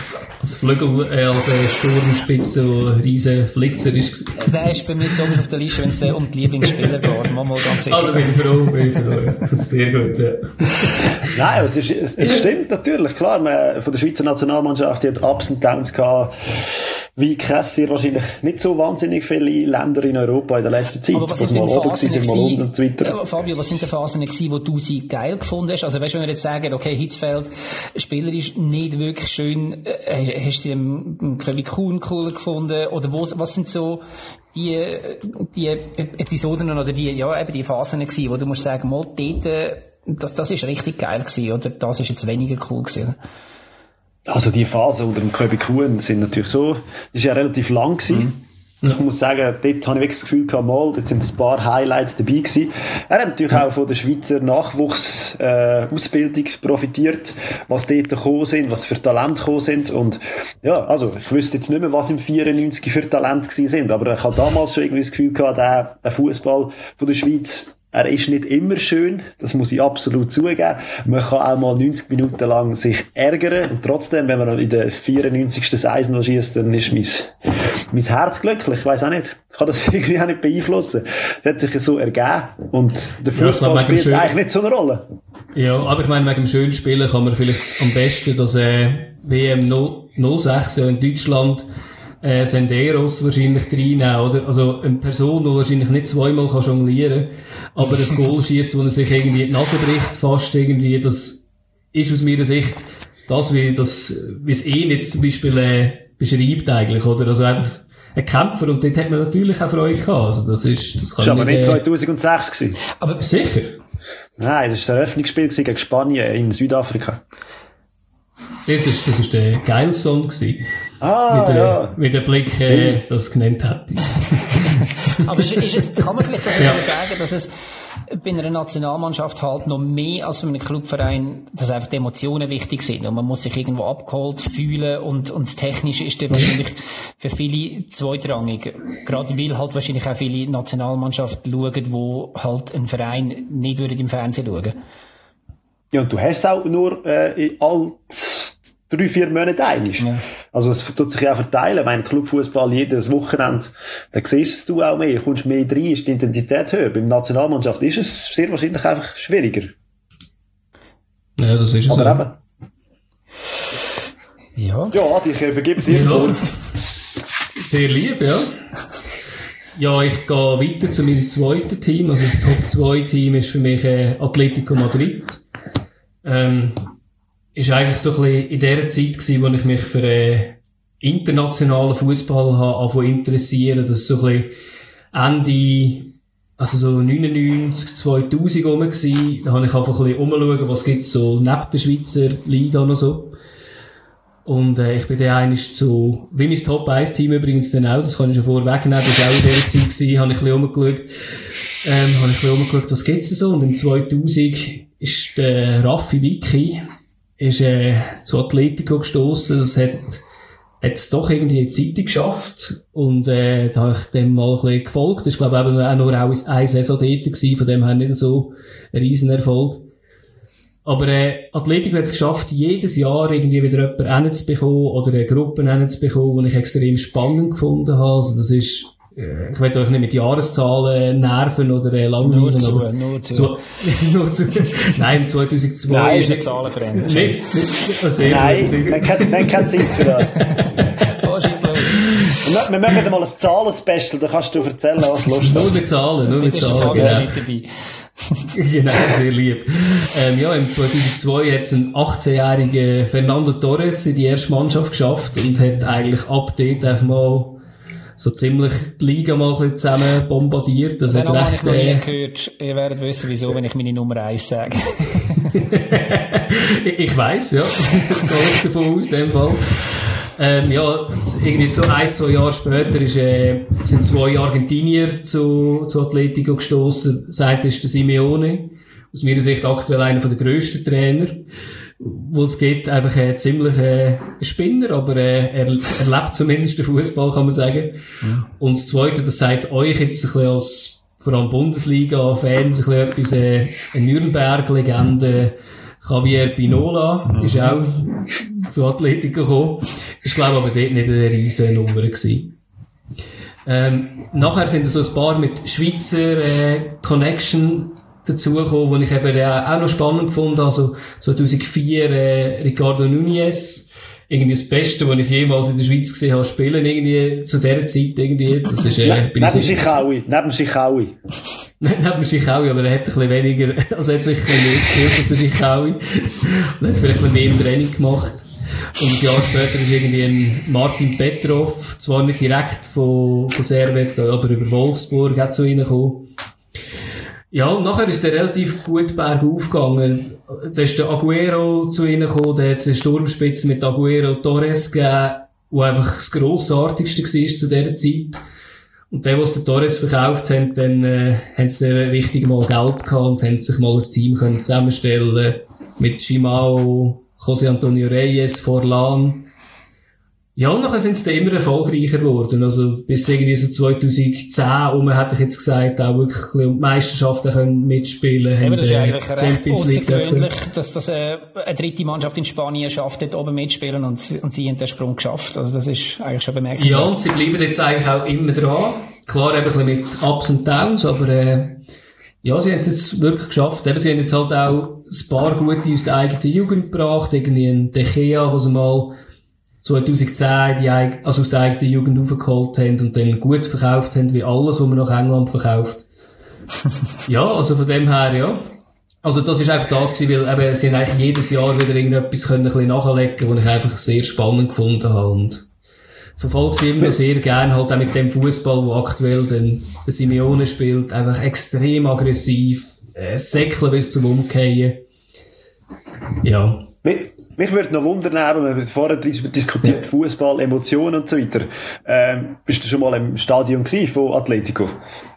als Flügel, als Sturmspitze, so ein riesen Flitzer ist. Der ist bei mir jetzt oben auf der Liste, wenn es um die Lieblingsspieler geht. Mal ganz sicher. Da bin ich froh. Das ist sehr gut, ja. Nein, es stimmt natürlich, klar, von der Schweizer Nationalmannschaft, die hat Ups und Downs gehabt, wie Kessler wahrscheinlich nicht so wahnsinnig viele Länder in Europa in der letzten Zeit. Aber was sind denn Phasen mal unten und so weiter. Ja, Fabio, was sind denn Phasen gewesen, wo du sie geil gefunden hast? Also weißt du, wenn wir jetzt sagen, okay, Hitzfeld, spielerisch nicht wirklich schön, hast du sie im Köbi Kuhn cooler gefunden? Oder was sind so die Episoden oder die Phasen gewesen, wo du musst sagen, mal dort, das ist richtig geil gewesen, oder das ist jetzt weniger cool gewesen? Also die Phase unter dem Köbi Kuhn sind natürlich so, das ist ja relativ lang gewesen. Ich muss sagen, dort habe ich wirklich das Gefühl gehabt, dort sind ein paar Highlights dabei gewesen. Er hat natürlich auch von der Schweizer Nachwuchsausbildung profitiert, was dort gekommen sind, was für Talente gekommen sind. Und ja, also ich wüsste jetzt nicht mehr, was im 94 für Talente gewesen sind, aber ich habe damals schon irgendwie das Gefühl gehabt, der Fußball von der Schweiz, er ist nicht immer schön, das muss ich absolut zugeben. Man kann auch mal 90 Minuten lang sich ärgern und trotzdem, wenn man dann in der 94. Seis noch schießt, dann ist mein Herz glücklich. Ich weiss auch nicht. Ich kann das irgendwie auch nicht beeinflussen. Es hat sich so ergeben und der Fußball spielt eigentlich nicht so eine Rolle. Ja, aber ich meine, wegen dem schönen Spielen kann man vielleicht am besten das WM 06 in Deutschland Senderos wahrscheinlich reinnehmen, oder? Also eine Person, die wahrscheinlich nicht zweimal kann jonglieren, aber ein Goal schießt, wo er sich irgendwie die Nase bricht, fast irgendwie, das ist aus meiner Sicht das, wie es jetzt zum Beispiel beschreibt eigentlich, oder? Also einfach ein Kämpfer, und dort hat man natürlich auch Freude gehabt. Also das kann aber nicht 2006 gewesen. Aber sicher? Nein, das war ein Eröffnungsspiel gegen Spanien in Südafrika. Ja, das war der Geil-Song gewesen. Wie der Blick das genannt hat. Aber kann man vielleicht so sagen, dass es bei einer Nationalmannschaft halt noch mehr als bei einem Clubverein, dass einfach die Emotionen wichtig sind und man muss sich irgendwo abgeholt fühlen und das Technische ist dann wahrscheinlich für viele zweitrangig. Gerade weil halt wahrscheinlich auch viele Nationalmannschaften schauen, wo halt ein Verein nicht im Fernsehen schauen. Ja, und du hast es auch nur all 3-4 Monate einig. Ja. Also es tut sich ja auch verteilen. Mein Clubfußball jedes Wochenende, da siehst du auch mehr, kommst mehr rein, ist die Intensität höher. Beim Nationalmannschaft ist es sehr wahrscheinlich einfach schwieriger. Ja, das ist es auch. Aber ja, ich übergebe dir das Wort. Sehr lieb, ja. Ja, ich gehe weiter zu meinem zweiten Team. Also das Top-2-Team ist für mich Atletico Madrid. Ist eigentlich so ein bisschen in der Zeit gewesen, wo ich mich für internationalen Fußball habe interessieren. Das ist so ein bisschen Ende, also so 99, 2000 rum gewesen. Da habe ich einfach ein bisschen umschauen, was gibt's so neben der Schweizer Liga und so. Und ich bin dann eigentlich zu Winnis Top 1 Team übrigens dann auch, das kann ich schon vorwegnehmen, das war auch in der Zeit gewesen, habe ich ein bisschen umgeschaut, was gibt's so. Und im 2000 ist der Raffi Vicky zu Atletico gestossen. Das hat es doch irgendwie in die Zeitung geschafft. Und da habe ich dem mal ein bisschen gefolgt. Das ist, glaube ich, auch nur eine Saison dort gewesen, von dem her nicht so ein Riesenerfolg. Aber Atletico hat es geschafft, jedes Jahr irgendwie wieder jemanden hinzubekommen oder eine Gruppe hinzubekommen, die ich extrem spannend gefunden habe. Also das ist, ich will euch nicht mit Jahreszahlen nerven oder langweilen. Nur zu. Nein, 2002. Nein, ist eine Zahlen verändert. Nicht nein, man hat keine Zeit für das. Wir machen mal ein Zahlen-Special, da kannst du erzählen, was Lust hast. Nur mit Zahlen, genau. Genau, sehr lieb. Im 2002 hat es ein 18-jähriger Fernando Torres in die erste Mannschaft geschafft und hat eigentlich ab dort einfach mal so ziemlich die Liga mal ein bisschen zusammen bombardiert. Das hat recht, habe ich noch nie gehört. Ihr werdet wissen, wieso, wenn ich meine Nummer 1 sage. Ich weiss, ja. Gehe davon aus, in dem Fall. Irgendwie so 1-2 Jahre später sind 2 Argentinier zu Atletico gestossen. Seit ist der Simeone. Aus meiner Sicht aktuell einer der grössten Trainer. Wo es geht, einfach ziemlich Spinner, aber er lebt zumindest den Fußball, kann man sagen. Mhm. Und das Zweite, das sagt euch jetzt ein bisschen als, vor allem Bundesliga-Fans, ein bisschen etwas, eine Nürnberg-Legende, Javier Pinola, ist auch zu Atletico gekommen. Ist, glaube ich, aber dort nicht eine riesen Nummer gewesen. Nachher sind so ein paar mit Schweizer Connection dazugekommen, wo ich eben auch noch spannend gefunden habe. Also 2004 Ricardo Núñez, irgendwie das Beste, was ich jemals in der Schweiz gesehen habe, spielen irgendwie zu dieser Zeit irgendwie. Das ist, neben Schichaui. Neben Schichaui, aber er hat ein bisschen weniger, also er hat sicher mehr gespielt als der Schichaui. Und hat vielleicht ein bisschen mehr im Training gemacht. Und ein Jahr später ist irgendwie ein Martin Petrov, zwar nicht direkt von Servette, aber über Wolfsburg, hat so reingekommen. Ja, und nachher ist der relativ gut bergauf gegangen. Da ist der Agüero zu ihnen gekommen, der hat eine Sturmspitze mit Agüero Torres gegeben, wo einfach das Grossartigste war zu dieser Zeit. Und der, was der Torres verkauft haben, dann haben sie richtig mal Geld gehabt und haben sich mal ein Team können zusammenstellen mit Chimao, José Antonio Reyes, Forlan. Ja, und nachher sind sie dann immer erfolgreicher geworden. Also, bis irgendwie so 2010 hätte ich jetzt gesagt, auch wirklich um die Meisterschaften können mitspielen können. Das ist eigentlich Champions League außergewöhnlich, dass das eine dritte Mannschaft in Spanien schafft, dort oben mitspielen und sie haben den Sprung geschafft. Also, das ist eigentlich schon bemerkenswert. Ja, und sie bleiben jetzt eigentlich auch immer dran. Klar, eben ein bisschen mit Ups und Downs, aber, ja, sie haben es jetzt wirklich geschafft. Eben, sie haben jetzt halt auch ein paar gute aus der eigenen Jugend gebracht. Irgendwie ein De Gea, wo sie mal 2010 also aus der eigenen Jugend aufgeholt haben und dann gut verkauft haben, wie alles, was man nach England verkauft. Ja, also von dem her, ja. Also das ist einfach das gewesen, weil eben, sie haben eigentlich jedes Jahr wieder irgendetwas können ein bisschen nachlegen, was ich einfach sehr spannend gefunden habe und verfolge sie immer sehr gerne, halt auch mit dem Fußball, wo aktuell dann der Simeone spielt, einfach extrem aggressiv, säckeln bis zum Umkehren. Ja. Mich würde noch wundern, wir haben vorher diskutiert, Fußball, Emotionen und so weiter. Bist du schon mal im Stadion gewesen von Atletico?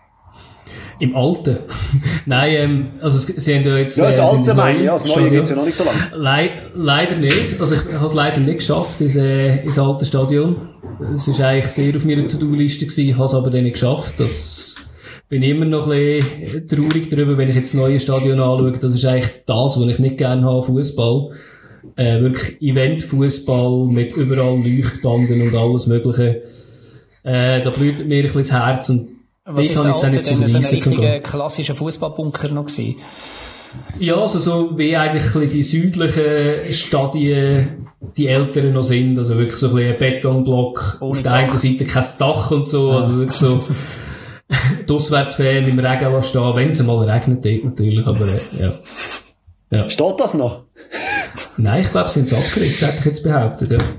Im Alten? Nein, also sie haben ja jetzt... Ja, das Alte meine ich, ja, das Neue gibt's ja noch nicht so lange. Leider nicht. Also ich habe es leider nicht geschafft, ins alte Stadion. Es war eigentlich sehr auf meiner To-Do-Liste gewesen, ich habe es aber dann nicht geschafft. Das bin immer noch ein bisschen traurig darüber, wenn ich jetzt das neue Stadion anschaue. Das ist eigentlich das, was ich nicht gerne habe, Fußball. Wirklich Event-Fußball mit überall Leuchtbanden und alles Mögliche. Da blutet mir ein bisschen das Herz und was ist das Alte denn? So ein richtiger klassischer Fußballbunker noch gewesen? Ja, also so wie eigentlich ein bisschen die südlichen Stadien, die älteren noch sind, also wirklich so ein bisschen ein Betonblock, auf der einen Seite kein Dach und so, also wirklich so die Auswärtsfans im Regen stehen, wenn es mal regnet, natürlich, aber ja. Steht das noch? Nein, ich glaube, sie haben es abgerissen, hätte ich jetzt behauptet, ja.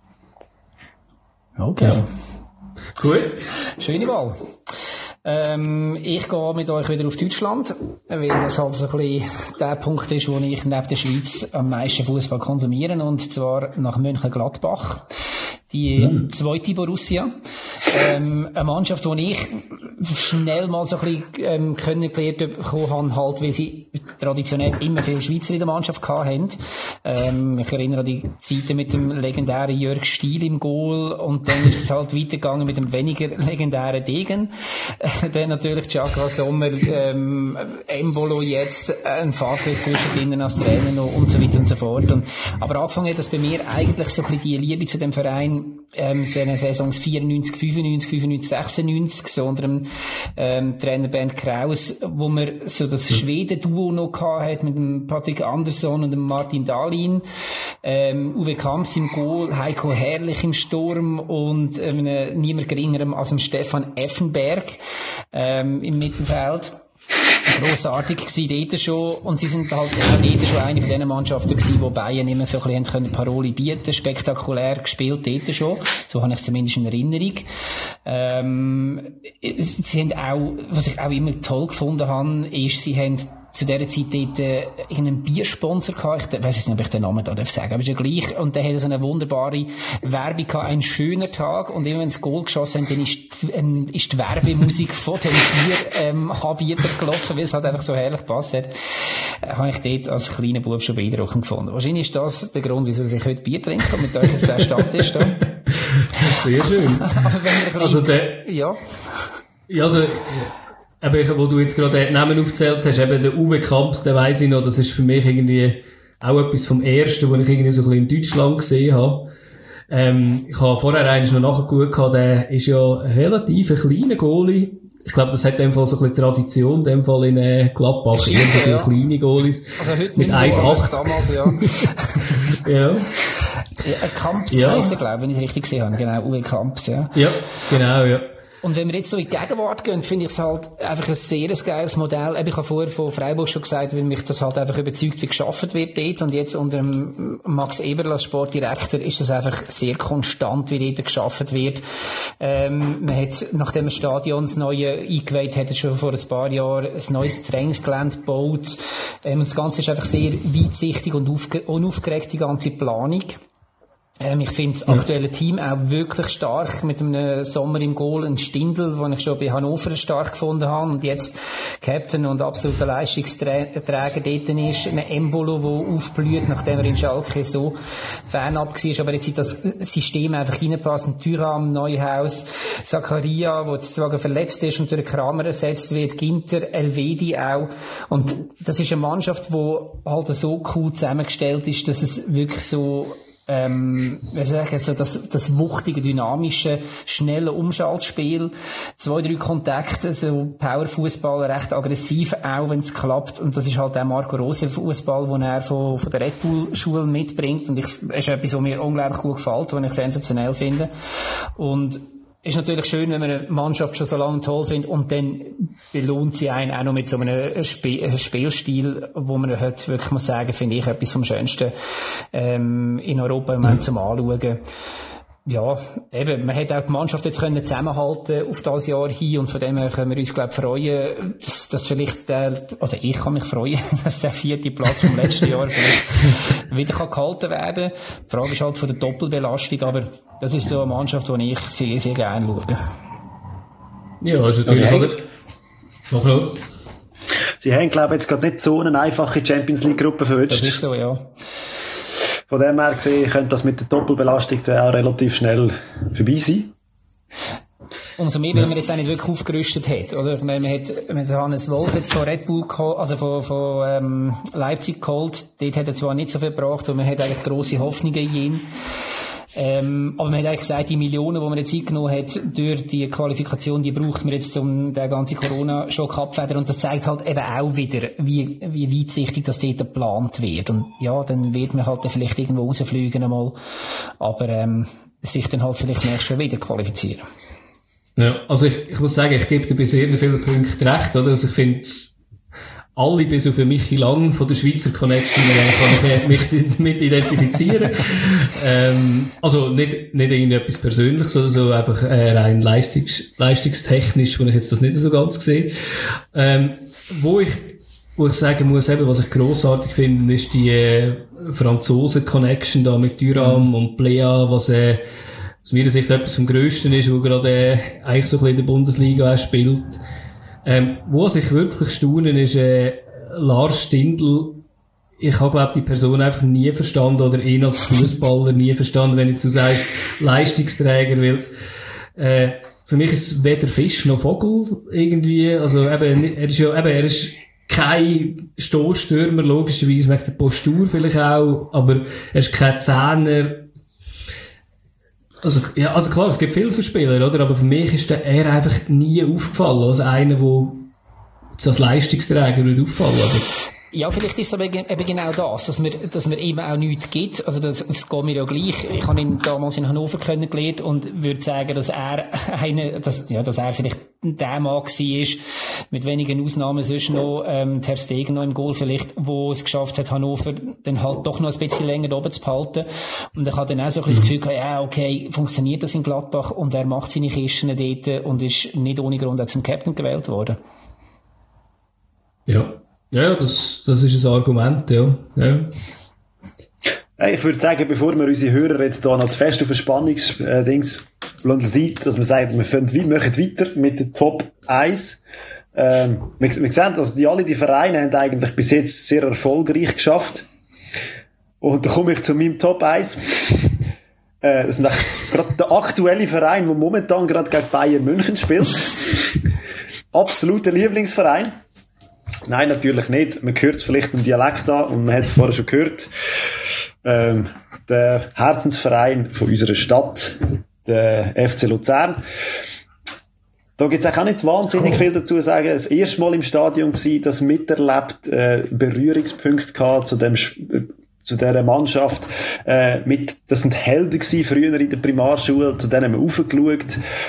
Okay. Ja. Gut. Schöne Wahl. Ich gehe mit euch wieder auf Deutschland, weil das halt so ein bisschen der Punkt ist, wo ich neben der Schweiz am meisten Fußball konsumiere, und zwar nach Mönchengladbach. Die zweite Borussia. Eine Mannschaft, die ich schnell mal so ein bisschen kennengelernt bekommen habe, halt, weil sie traditionell immer viele Schweizer in der Mannschaft hatten. Ich erinnere an die Zeiten mit dem legendären Jörg Stiel im Goal, und dann ist es halt weitergegangen mit dem weniger legendären Degen. Dann natürlich Chakra Sommer, Embolo jetzt, ein Favre zwischendrin als Trainer noch und so weiter und so fort. Aber angefangen hat das bei mir eigentlich so ein bisschen die Liebe zu dem Verein, seine Saisons 94, 95, 95, 96, so unter dem Trainer Bernd Kraus, wo man so das Schweden-Duo noch gehabt hat mit dem Patrick Andersson und dem Martin Dahlin, Uwe Kamps im Goal, Heiko Herrlich im Sturm und niemand geringerem als dem Stefan Effenberg im Mittelfeld. Grossartig gewesen dort schon, und sie sind halt auch dort schon eine von diesen Mannschaften gewesen, wo Bayern immer so ein bisschen Paroli bieten, spektakulär gespielt dort schon, so habe ich es zumindest in Erinnerung. Sie haben auch, was ich auch immer toll gefunden habe, ist, sie haben zu dieser Zeit dort irgendeinen Biersponsor gehabt. Ich weiss jetzt nicht, ob ich den Namen da sagen darf, aber ist ja gleich. Und der hatte so eine wunderbare Werbung gehabt, ein schöner Tag. Und immer wenn sie das Goal geschossen haben, dann ist die Werbemusik von dem Bieranbieter gelaufen, weil es halt einfach so herrlich passt hat. Habe ich dort als kleiner Bub schon beeindruckend gefunden. Wahrscheinlich ist das der Grund, wieso ich heute Bier trinke und mit euch jetzt der Stammtisch da. Sehr schön. Aber wenn also ja, also, eben, wo du jetzt gerade den Namen aufgezählt hast, eben der Uwe Kamps, den weiss ich noch, das ist für mich irgendwie auch etwas vom Ersten, was ich irgendwie so ein bisschen in Deutschland gesehen habe. Ich habe vorher eigentlich noch nachgeschaut, der ist ja relativ ein kleiner Goalie. Ich glaube, das hat in dem Fall so ein bisschen Tradition, in dem Fall in Gladbach. Eher so viele kleine Goalies. Also heute mit 1,80. Damals, ja. Ja. Ja, Kamps heisst er, glaube ich, wenn ich es richtig gesehen habe. Genau, Uwe Kamps, ja. Ja, genau, ja. Und wenn wir jetzt so in die Gegenwart gehen, finde ich es halt einfach ein sehr geiles Modell. Ich habe vorher von Freiburg schon gesagt, weil mich das halt einfach überzeugt, wie geschaffen wird dort. Und jetzt unter dem Max Eberl als Sportdirektor ist das einfach sehr konstant, wie dort geschaffen wird. Man hat, nachdem das Stadion das neue eingeweiht hat, schon vor ein paar Jahren ein neues Trainingsgelände gebaut. Und das Ganze ist einfach sehr weitsichtig und unaufgeregt, die ganze Planung. Ich finde das aktuelle Team auch wirklich stark, mit einem Sommer im Goal, ein Stindl, den ich schon bei Hannover stark gefunden habe, und jetzt Captain und absoluter Leistungsträger dort ist, ein Embolo, der aufblüht, nachdem er in Schalke so fernab war, aber jetzt in das System einfach reinpasst, ein Thuram, Neuhaus, Zakaria, der jetzt zwar verletzt ist und durch Kramer ersetzt wird, Ginter, Elvedi auch, und das ist eine Mannschaft, die halt so cool zusammengestellt ist, dass es wirklich so so das wuchtige, dynamische, schnelle Umschaltspiel, 2-3 Kontakte, so Powerfußball, recht aggressiv, auch wenn es klappt. Und das ist halt auch Marco Rose Fußball, den er von der Red Bull Schule mitbringt. Und das ist etwas, was mir unglaublich gut gefällt, was ich sensationell finde. Und ist natürlich schön, wenn man eine Mannschaft schon so lange toll findet und dann belohnt sie einen auch noch mit so einem Spielstil, wo man heute wirklich muss sagen, finde ich etwas vom Schönsten in Europa im Moment zum Anschauen. Ja, eben, man hätte auch die Mannschaft jetzt können zusammenhalten auf das Jahr hin, und von dem her können wir uns, glaube ich, freuen, dass vielleicht oder ich kann mich freuen, dass der 4. Platz vom letzten Jahr vielleicht wieder gehalten werden kann. Die Frage ist halt von der Doppelbelastung, aber das ist so eine Mannschaft, die ich sehr, sehr gerne schaue. Ja, also natürlich. Sie haben, glaube ich, jetzt gerade nicht so eine einfache Champions-League-Gruppe verwünscht. Das ist so, ja. Von dem her gesehen, könnte das mit der Doppelbelastung dann auch relativ schnell vorbei sein. Umso mehr, weil man jetzt auch nicht wirklich aufgerüstet hat, oder? Ich meine, man hat Hannes Wolf jetzt von Red Bull geholt, also von Leipzig geholt. Dort hat er zwar nicht so viel gebracht, und man hat eigentlich grosse Hoffnungen in ihn. Aber man hat eigentlich gesagt, die Millionen, die man jetzt eingenommen hat, durch die Qualifikation, die braucht man jetzt, um den ganzen Corona-Schock abzufedern. Und das zeigt halt eben auch wieder, wie weitsichtig das dort geplant wird. Und ja, dann wird man halt vielleicht irgendwo rausfliegen einmal, aber sich dann halt vielleicht nächstes Jahr wieder qualifizieren. Ja, also ich muss sagen, ich gebe dir bei sehr vielen Punkten recht, oder? Also ich finde, alle bis auf Michi Lang von der Schweizer Connection kann ich mich damit identifizieren. Also nicht irgendetwas Persönliches, sondern so einfach rein leistungstechnisch, wo ich jetzt das nicht so ganz sehe. Wo ich sagen muss, eben, was ich grossartig finde, ist die Franzosen-Connection da mit Thuram und Plea, was aus meiner Sicht etwas vom Grössten ist, wo gerade eigentlich so ein bisschen in der Bundesliga auch spielt. Was ich wirklich staune, ist Lars Stindl. Ich habe, glaube die Person einfach nie verstanden, oder ihn als Fußballer nie verstanden, wenn jetzt du sagst, Leistungsträger, weil für mich ist es weder Fisch noch Vogel irgendwie. Also eben, er ist kein Stoßstürmer, logischerweise wegen der Postur vielleicht auch, aber er ist kein Zehner. Also klar, es gibt viele so Spieler, oder? Aber für mich ist er einfach nie aufgefallen, als einer, der als Leistungsträger würde auffallen, oder? Ja, vielleicht ist es aber eben genau das, dass mir eben auch nichts gibt. Also das geht mir ja gleich. Ich habe ihn damals in Hannover kennengelernt und würde sagen, dass er vielleicht der Mann war, mit wenigen Ausnahmen sonst noch, Ter Stegen noch im Goal vielleicht, wo es geschafft hat, Hannover dann halt doch noch ein bisschen länger oben zu behalten. Und ich habe dann auch so ein bisschen das Gefühl gehabt, ja, okay, funktioniert das in Gladbach, und er macht seine Kisten dort und ist nicht ohne Grund auch zum Captain gewählt worden. Ja, das ist ein Argument, ja. Ich würde sagen, bevor wir unsere Hörer jetzt hier noch zu fest auf ein Spannungsdings sehen, dass wir sagen, wir machen weiter mit der Top 1. Wir sehen, also die Vereine haben eigentlich bis jetzt sehr erfolgreich geschafft. Und da komme ich zu meinem Top 1. Das ist gerade der aktuelle Verein, der momentan gerade gegen Bayern München spielt. Absoluter Lieblingsverein. Nein, natürlich nicht. Man hört es vielleicht im Dialekt an und man hat es vorher schon gehört. Der Herzensverein von unserer Stadt, der FC Luzern. Da gibt es auch nicht wahnsinnig viel dazu zu sagen. Das erste Mal im Stadion gewesen, das miterlebt, Berührungspunkte gehabt zu dieser Mannschaft. Das sind Helden gewesen, früher in der Primarschule, zu denen haben wir raufgeschaut.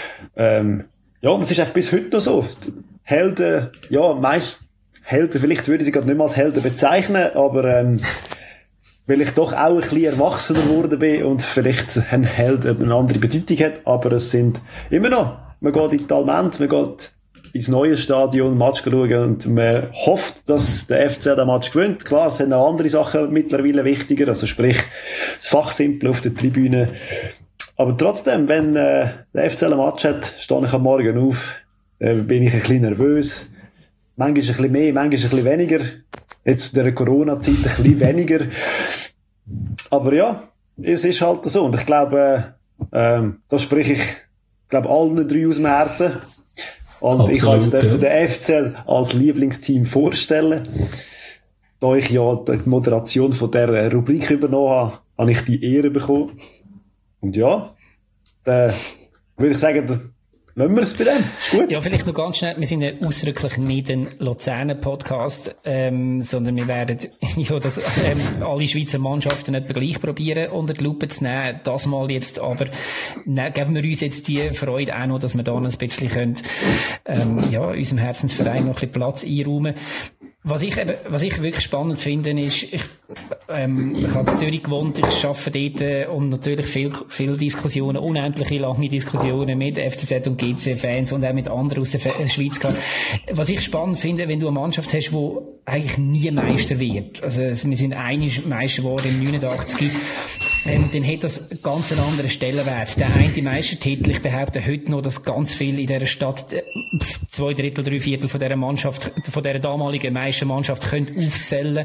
Ja, das ist eigentlich bis heute noch so. Helden, ja, Helden, vielleicht würde ich sie gerade nicht mehr als Helden bezeichnen, aber weil ich doch auch ein bisschen erwachsener geworden bin und vielleicht ein Held eine andere Bedeutung hat, aber es sind immer noch, man geht in die Talment, man geht ins neue Stadion, Match schauen und man hofft, dass der FC den Match gewinnt. Klar, es sind auch andere Sachen mittlerweile wichtiger, also sprich das Fachsimpel auf der Tribüne. Aber trotzdem, wenn der FC einen Match hat, stehe ich am Morgen auf, bin ich ein bisschen nervös. Manchmal ein bisschen mehr, manchmal ein bisschen weniger. Jetzt in der Corona-Zeit ein bisschen weniger. Aber ja, es ist halt so. Und ich glaube, da spreche ich allen drei aus dem Herzen. Und absolut, ich kann jetzt den FCL als Lieblingsteam vorstellen. Da ich ja die Moderation von dieser Rubrik übernommen habe, habe ich die Ehre bekommen. Und ja, dann würde ich sagen, lassen wir es bei dem. Ist gut. Ja, vielleicht noch ganz schnell. Wir sind ja ausdrücklich nicht ein Luzerner-Podcast, sondern wir werden ja alle Schweizer Mannschaften etwa gleich probieren, unter die Lupe zu nehmen. Das mal jetzt aber geben wir uns jetzt die Freude auch noch, dass wir da noch ein bisschen können, unserem Herzensverein noch ein bisschen Platz einräumen. Was ich wirklich spannend finde, ist, ich habe in Zürich gewohnt, ich arbeite dort und natürlich viel Diskussionen, unendliche lange Diskussionen mit FCZ und GC-Fans und auch mit anderen aus der Schweiz gehabt. Was ich spannend finde, wenn du eine Mannschaft hast, die eigentlich nie Meister wird. Also, wir sind einig Meister geworden im 89. Dann hat das ganz einen anderen Stellenwert. Der eine Meistertitel, ich behaupte heute noch, dass ganz viel in dieser Stadt 2/3, 3/4 von dieser Mannschaft, von dieser damaligen Meistermannschaft könnte aufzählen.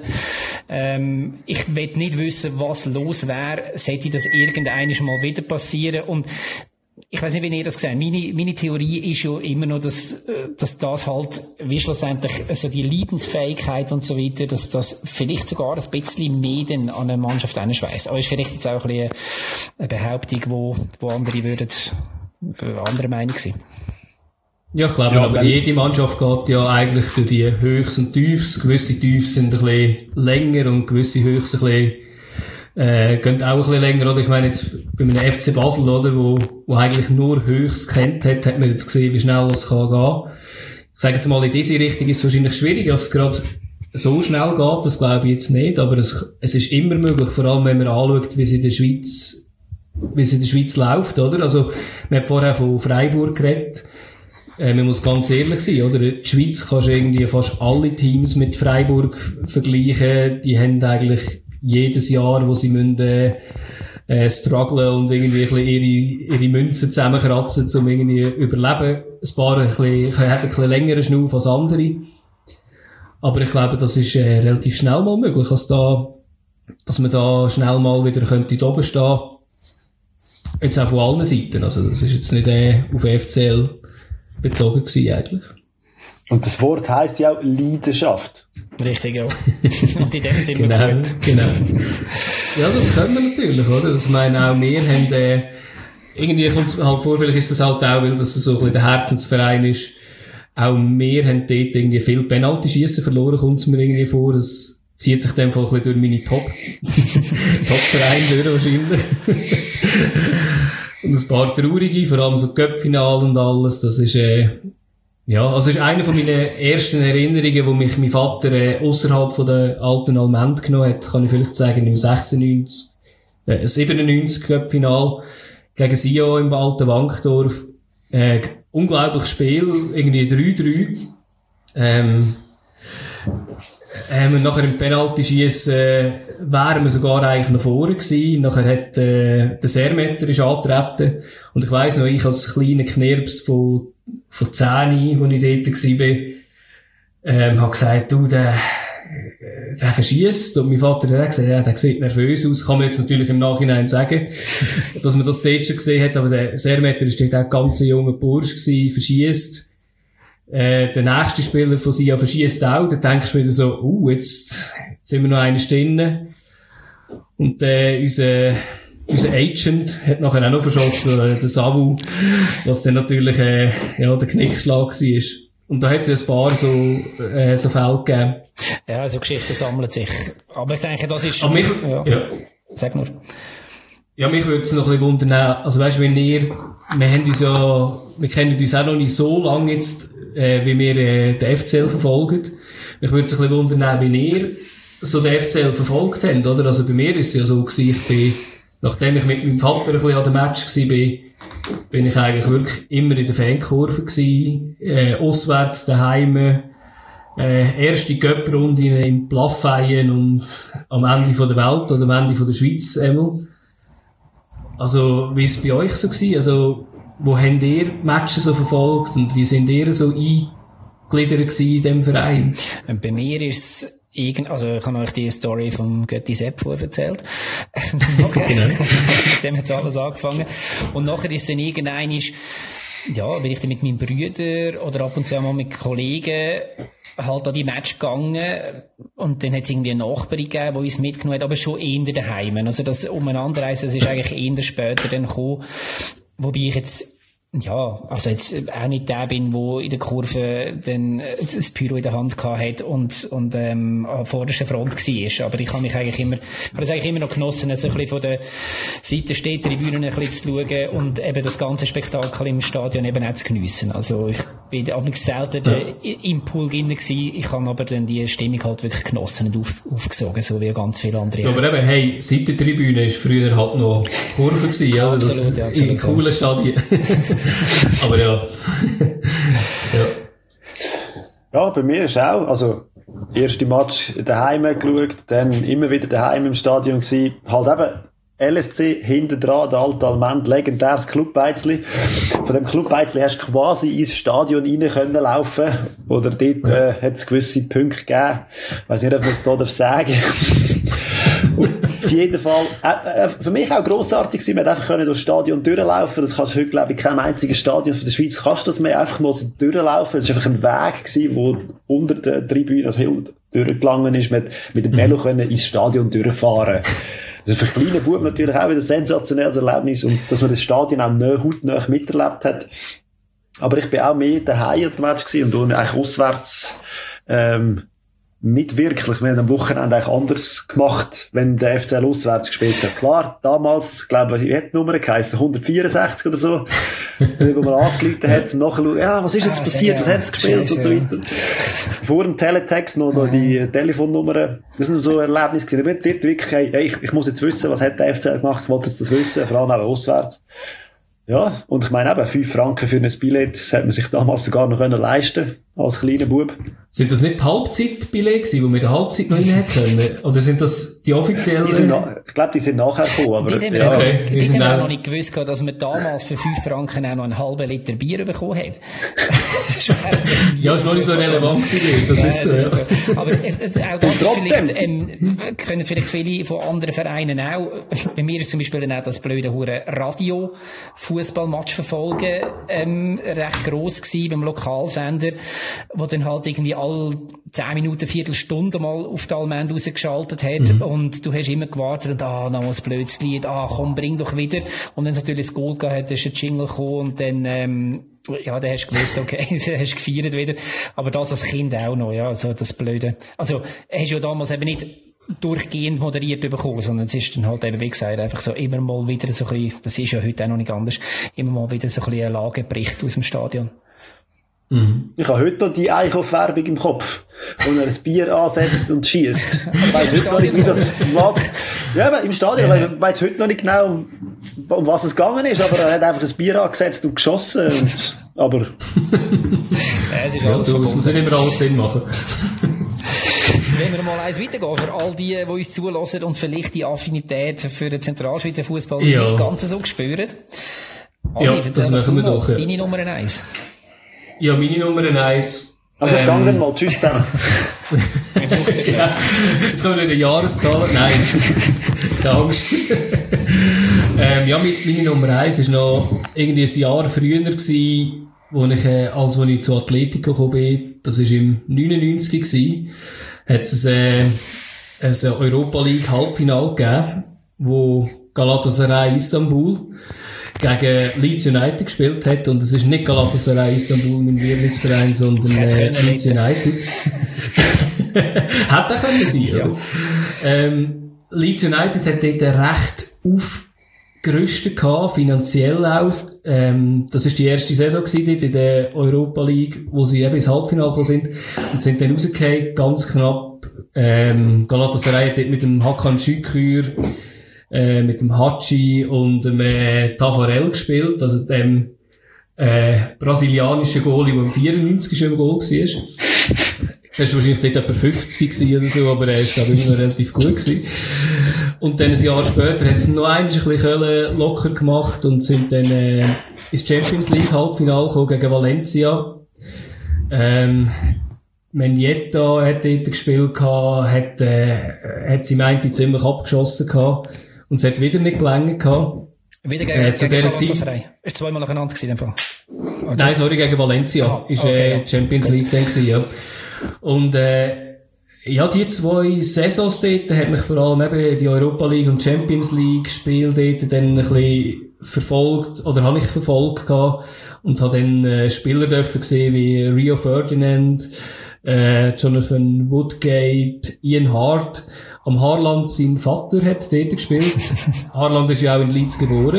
Ich will nicht wissen, was los wäre, sollte das irgendeinmal mal wieder passieren. Und ich weiss nicht, wie ihr das seht. Meine Theorie ist ja immer noch, dass das halt, wie schlussendlich, also die Leidensfähigkeit und so weiter, dass das vielleicht sogar ein bisschen mehr an eine Mannschaft einschweißt. Aber ist vielleicht jetzt auch ein bisschen eine Behauptung, wo andere würden, andere Meinung sein. Ja, ich glaube, aber jede Mannschaft geht ja eigentlich durch die Höchst und Tiefs. Gewisse Tiefs sind ein bisschen länger und gewisse Höchst ein bisschen gehen auch ein bisschen länger, oder? Ich meine jetzt bei einem FC Basel, oder, wo eigentlich nur Höchst kennt hat man jetzt gesehen, wie schnell es kann gehen. Ich sage jetzt mal, in diese Richtung ist es wahrscheinlich schwierig, dass es gerade so schnell geht, das glaube ich jetzt nicht, aber es ist immer möglich, vor allem wenn man anschaut, wie es in der Schweiz läuft, oder? Also, man hat vorher von Freiburg geredet. Man muss ganz ehrlich sein, oder? Die Schweiz kannst du irgendwie fast alle Teams mit Freiburg vergleichen, die haben eigentlich jedes Jahr, wo sie müssen, strugglen und irgendwie ein bisschen ihre Münzen zusammenkratzen, um irgendwie überleben. Ein paar haben ein bisschen längeren Schnuff als andere. Aber ich glaube, das ist relativ schnell mal möglich, dass man da schnell mal wieder könnte oben stehen. Jetzt auch von allen Seiten. Also, das ist jetzt nicht auf FCL bezogen gewesen, eigentlich. Und das Wort heisst ja auch Leidenschaft. Richtig, ja. Und in dem sind wir gut. Genau. Ja, das können wir natürlich, oder? Das meinen auch wir haben, irgendwie kommt es halt vor, vielleicht ist das halt auch, weil das so ein bisschen der Herzensverein ist. Auch wir haben dort irgendwie viel Penalty-Schiessen verloren, kommt es mir irgendwie vor. Das zieht sich dann ein bisschen durch meine Top-Vereine durch, wahrscheinlich. Und ein paar traurige, vor allem so Cup-Finale und alles, das ist, ja, also ist eine von meinen ersten Erinnerungen, wo mich mein Vater ausserhalb von der alten Almend genommen hat, kann ich vielleicht sagen, im 97 Cup-Final gegen Sion im alten Wankdorf. Unglaubliches Spiel, irgendwie 3-3. Und nachher im Penalty-Schiessen wären wir sogar eigentlich noch vorne gewesen. Nachher hat der Sermetter ist angetreten. Und ich weiss noch, ich als kleiner Knirps von 10, wo ich dort war, habe gesagt, du, der verschießt. Und mein Vater hat gesagt, ja, der sieht nervös aus. Kann man jetzt natürlich im Nachhinein sagen, dass man das dort schon gesehen hat. Aber der Sermetter ist dort auch ein ganz junger Bursch gewesen, verschießt. der nächste Spieler von Sia verschießt auch, dann denkst du wieder so, jetzt sind wir noch eine drin. Und unser Agent hat nachher auch noch verschossen, der Savu, was dann natürlich der Knickschlag war. Und da hat es ja ein paar so Fälle gegeben. Ja, so Geschichten sammeln sich. Aber ich denke, das ist... Aber mich, ja. Sag nur. Ja, mich würde es noch ein bisschen wundern, also weißt du, wir kennen uns auch noch nicht so lange jetzt, wie wir den FCL verfolgen. Mich würde es ein bisschen wundern, wie ihr so den FCL verfolgt habt, oder? Also bei mir ist es ja so gewesen, nachdem ich mit meinem Vater ein bisschen an dem Match war, bin ich eigentlich wirklich immer in der Fankurve gewesen, auswärts daheim, erste Cup-Runde in Plaffeien und am Ende von der Welt oder am Ende von der Schweiz einmal. Also, wie ist es bei euch so gewesen? Also, wo habt ihr Matches so verfolgt und wie sind ihr so eingegliedert gewesen in diesem Verein? Bei mir ist es also ich habe euch die Story vom Götti Sepp erzählt. Okay. Genau. Mit dem hat es alles angefangen. Und nachher ist es dann bin ich dann mit meinen Brüdern oder ab und zu mal mit Kollegen halt an die Match gegangen. Und dann hat es irgendwie eine Nachbarin gegeben, die uns mitgenommen hat, aber schon eher daheim. Also das Umeinanderreisen, das ist eigentlich eher später dann gekommen. Wobei ich jetzt also jetzt auch nicht der bin, wo in der Kurve dann das Pyro in der Hand gehabt hat und an vorderster Front war. Aber ich habe das eigentlich immer noch genossen, so ein bisschen von der Seite Städtetribünen ein bisschen zu schauen und eben das ganze Spektakel im Stadion eben auch zu geniessen. Also ich bin aber selten im Pool drin gewesen. Ich habe aber dann die Stimmung halt wirklich genossen und aufgesogen, so wie ganz viele andere. Ja, aber eben, hey, Seitentribüne ist früher halt noch Kurve gewesen, ja, absolut, das in coolen Stadien. Aber ja. Ja, bei mir ist auch, also, erste Match daheim geschaut, dann immer wieder daheim im Stadion gewesen, halt eben, LSC, hinten dran, der alte Almend, legendäres Clubbeizli. Von dem Clubbeizli hast du quasi ins Stadion rein können laufen. Oder dort, hat es gewisse Punkte gegeben. Ich weiss nicht, ob man es hier sagen darf. Auf jeden Fall, für mich auch grossartig gewesen. Man hat einfach durchs Stadion durchlaufen. Das kannst du heute, glaube ich, kein einziges Stadion von der Schweiz kannst du das mehr einfach mal so durchlaufen. Es war einfach ein Weg gewesen, wo unter der Tribüne, also durchgelangen ist, mit dem Velo können ins Stadion durchfahren. Also für kleine Buben natürlich auch wieder ein sensationelles Erlebnis und dass man das Stadion auch hautnah miterlebt hat. Aber ich bin auch mehr daheim am Match gewesen und eigentlich auswärts, nicht wirklich. Wir haben am Wochenende eigentlich anders gemacht, wenn der FCL auswärts gespielt hat. Klar, damals, glaube ich, wie hat die Nummer geheißen? 164 oder so. Wo man angerufen hat, zum Nachschauen, ja, was ist jetzt passiert? Was hat es gespielt? Und so weiter. Vor dem Teletext noch die Telefonnummer. Das sind so Erlebnisse gewesen. Ich bin dort wirklich, hey, ich muss jetzt wissen, was hat der FCL gemacht? Ich wollte jetzt das wissen, vor allem auch auswärts. Ja, und ich meine eben, 5 Franken für ein Billett, das hat man sich damals sogar noch leisten als kleiner Bub. Sind das nicht die Halbzeitbillette gewesen, wo wir die Halbzeit noch rein können? Oder sind das die offiziellen? Ich glaube, die sind nachher gekommen, aber die haben wir noch nicht gewusst, dass man damals für 5 Franken auch noch einen halben Liter Bier bekommen hat. Ja, ist noch nicht so relevant gewesen. Das ist so, ja. So. Aber auch das vielleicht, können vielleicht viele von anderen Vereinen auch. Bei mir ist zum Beispiel dann auch das blöde hure Radio-Fußballmatch verfolgen, recht gross gewesen beim Lokalsender, wo dann halt irgendwie alle 10 Minuten, Viertelstunde mal auf die Allmend rausgeschaltet hat und du hast immer gewartet und noch ein blödes Lied, komm, bring doch wieder. Und wenn es natürlich das Goal gehabt hat, ist ein Jingle gekommen und dann, dann hast du gewusst, okay, dann hast du gefeiert wieder. Aber das als Kind auch noch, ja, also das Blöde. Also, hast du ja damals eben nicht durchgehend moderiert bekommen, sondern es ist dann halt eben, wie gesagt, einfach so immer mal wieder so ein bisschen, das ist ja heute auch noch nicht anders, immer mal wieder so ein bisschen ein Lagebericht aus dem Stadion. Ich habe heute noch die Eichhoff-Werbung im Kopf, wo er ein Bier ansetzt und schießt. Ich weiss heute noch nicht, wie das, ja, im Stadion, ich weiss heute noch nicht genau, um was es gegangen ist, aber er hat einfach ein Bier angesetzt und geschossen aber. Ja, das muss nicht immer alles Sinn machen. Wenn wir mal eins weitergehen, für all die uns zulassen und vielleicht die Affinität für den Zentralschweizer Fußball nicht ganz so spüren. Ja, das machen wir doch. Deine Nummer 1. Ja, meine Nummer 1. Also ich danke dann mal. Tschüss zusammen. Jetzt kommen wieder Jahreszahlen. Nein. Keine Angst. meine Nummer 1 war noch irgendwie ein Jahr früher gewesen, als ich zu Atletico gekommen bin, das war im 99 gewesen, hat es ein Europa League Halbfinale gegeben, wo Galatasaray Istanbul gegen Leeds United gespielt hat, und es ist nicht Galatasaray Istanbul, mein Lieblingsverein, sondern Leeds United. Hätte auch können sein, ja. Leeds United hat dort recht aufgerüstet gehabt, finanziell auch. Das ist die erste Saison gewesen, dort in der Europa League, wo sie eben ins Halbfinale gekommen sind, und sind dann rausgefallen, ganz knapp. Galatasaray hat dort mit dem Hakan Şükür, mit dem Hachi und dem Tafarel gespielt, also dem brasilianischen Goalie, der im 94 schon im Goal war. Das war wahrscheinlich dort etwa 50 gewesen oder so, aber er ist, glaube ich, immer relativ gut gewesen. Und dann ein Jahr später haben sie noch ein bisschen locker gemacht und sind dann ins Champions League Halbfinale gekommen gegen Valencia. Mendieta hat dort gespielt gehabt, hat sie meinte ziemlich abgeschossen gehabt, und es hat wieder nicht gelangen gehabt. Wieder gegen zu dieser Zeit. Ist zweimal nacheinander gewesen, in dem Fall. Okay. Nein, sorry, gegen Valencia. Ist okay, Champions League dann gewesen, ja. Und, ja, die zwei Saisons dort hat mich vor allem eben die Europa League und Champions League Spiel dort dann ein bisschen verfolgt, oder habe ich verfolgt gehabt, und habe dann Spieler dürfen gesehen wie Rio Ferdinand, Jonathan Woodgate, Ian Hart. Am Haaland, sein Vater hat dort gespielt. Haaland ist ja auch in Leeds geboren.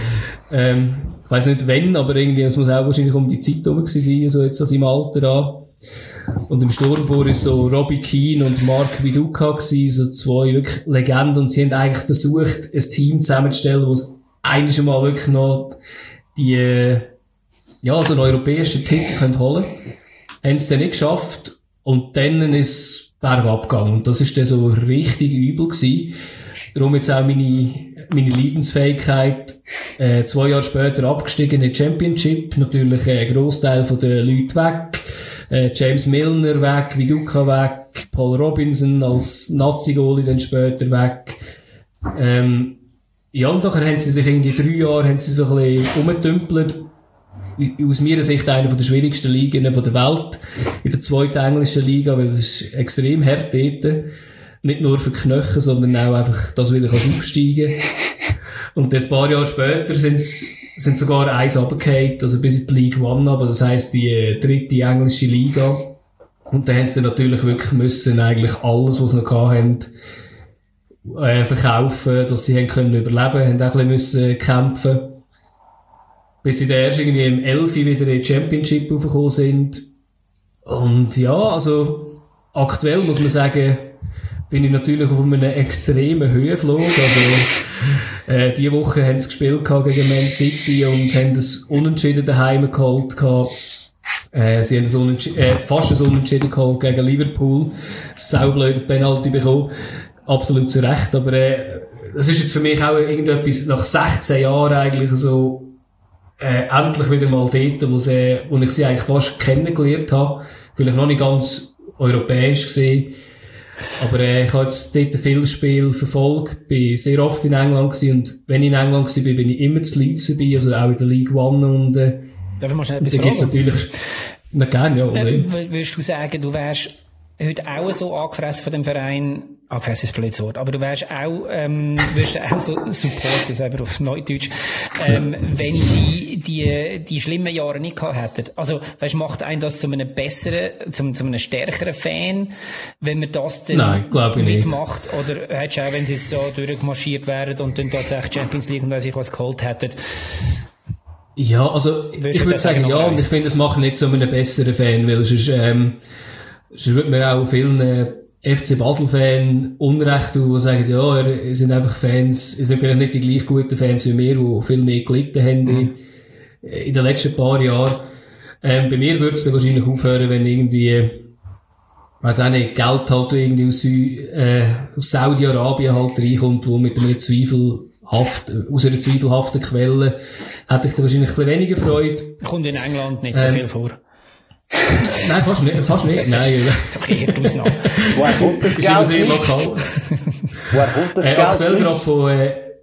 Ich weiss nicht wann, aber irgendwie, es muss auch wahrscheinlich um die Zeit herum gewesen sein, so jetzt an seinem Alter an. Und im Sturm vor ist so Robbie Keane und Mark Viduka gewesen, so zwei wirklich Legenden, und sie haben eigentlich versucht, ein Team zusammenzustellen, wo es eigentlich mal wirklich noch die, ja, so einen europäischen Titel können holen. Haben es dann nicht geschafft, und dann ist bergab gegangen. Und das ist dann so richtig übel gewesen. Darum jetzt auch meine Leidensfähigkeit, 2 Jahre später abgestiegen in die Championship. Natürlich ein Grossteil von den Leuten weg. James Milner weg, Viduka weg, Paul Robinson als Nazi-Goalie dann später weg. Ja, und nachher haben sie sich irgendwie 3 Jahre haben sie so ein bisschen umgetümpelt. Aus meiner Sicht einer der schwierigsten Ligen der Welt. In der 2. englischen Liga, weil es ist extrem hart dort. Nicht nur für Knöchel, sondern auch einfach, dass du wieder aufsteigen kannst. Und ein paar Jahre später sind sogar eins runtergefallen, also bis in die League One, aber das heisst die 3. englische Liga. Und dann haben sie dann natürlich wirklich müssen, eigentlich alles, was sie noch hatten, verkaufen, dass sie haben können überleben, haben auch ein bisschen kämpfen. Bis sie dann erst irgendwie im 11. wieder in die Championship aufgekommen sind. Und ja, also, aktuell muss man sagen, bin ich natürlich auf einem extremen Höhenflug. Also, diese Woche haben sie gespielt gegen Man City und haben das Unentschieden daheim geholt. Sie haben fast ein Unentschieden geholt gegen Liverpool. Saublöde Penalty bekommen. Absolut zu Recht. Aber, das ist jetzt für mich auch irgendetwas, nach 16 Jahren eigentlich so, endlich wieder mal dort, wo ich sie eigentlich fast kennengelernt habe. Vielleicht noch nicht ganz europäisch gesehen. Aber ich habe jetzt dort viel Spiel verfolgt, bin sehr oft in England gewesen, und wenn ich in England war, bin ich immer zu Leeds vorbei, also auch in der League One, und darf ich mal schnell etwas da gibt's natürlich, na gerne, ja. Würdest du sagen, du wärst heute auch so angefressen von dem Verein, angefressen ist ein blödes Wort, aber du wärst auch, würdest auch so supporten, selber auf Neudeutsch, wenn sie die schlimmen Jahre nicht gehabt hätten. Also, weißt, macht einen das zu einem besseren, zu einem stärkeren Fan, wenn man das dann mitmacht? Oder hättest du auch, wenn sie jetzt da durchmarschiert wären und dann tatsächlich Champions League und weiss ich was geholt hätten? Ja, also, ich würde sagen, ja, und ich finde, es macht nicht zu einem besseren Fan, weil sonst würde man auch vielen FC Basel-Fan Unrecht tun, die sagen, ja, ihr sind einfach Fans, ihr sind vielleicht nicht die gleich guten Fans wie wir, die viel mehr gelitten haben in den letzten paar Jahren. Bei mir würde es dann wahrscheinlich aufhören, wenn irgendwie, weiss auch nicht, Geld halt irgendwie aus Saudi-Arabien halt reinkommt, wo mit einem aus einer zweifelhaften Quelle, hätte ich da wahrscheinlich ein bisschen weniger Freude. Kommt in England nicht so viel vor. Nein, fast nicht. Nein. Woher kommt das Geld? Ist sehr lokal. Woher kommt das Geld?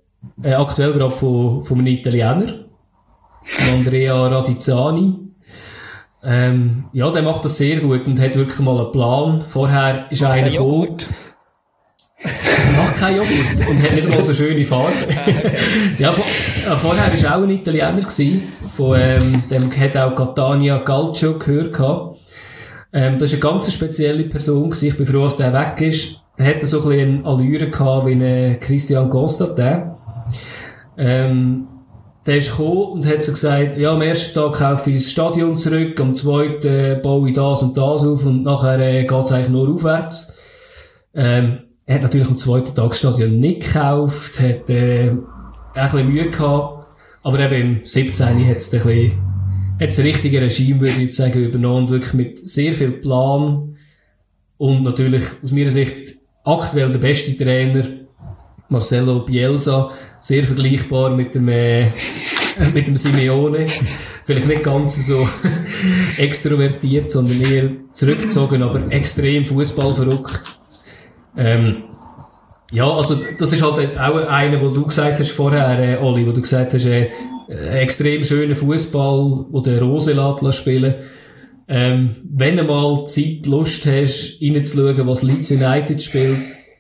Aktuell gerade von einem Italiener, Andrea Radizzani. Ja, der macht das sehr gut und hat wirklich mal einen Plan. Vorher ist einer gekommen. Macht kein Joghurt und hat nicht mal so schöne Farbe. Okay. Ja, vorher war auch ein Italiener gewesen. Von dem hat auch Catania Calcio gehört gehabt. Das ist eine ganz spezielle Person gewesen. Ich bin froh, dass der weg ist. Der hatte so ein bisschen eine Allure gehabt wie ein Christian Constantin. Der ist gekommen und hat so gesagt, ja, am ersten Tag kaufe ich das Stadion zurück, am zweiten baue ich das und das auf und nachher geht's eigentlich nur aufwärts. Er hat natürlich am zweiten Tag das Stadion nicht gekauft, hat ein bisschen Mühe gehabt, aber eben im 17. hat's das richtige Regime, würde ich sagen, übernommen, wirklich mit sehr viel Plan und natürlich aus meiner Sicht aktuell der beste Trainer, Marcelo Bielsa, sehr vergleichbar mit dem Simeone. Vielleicht nicht ganz so extrovertiert, sondern eher zurückgezogen, aber extrem fußballverrückt. Ja, also, das ist halt auch einer, wo du gesagt hast vorher, Oli, wo du gesagt hast, extrem schöner Fußball, wo der Rose lässt spielen. Wenn du mal Zeit, Lust hast, reinzuschauen, was Leeds United spielt,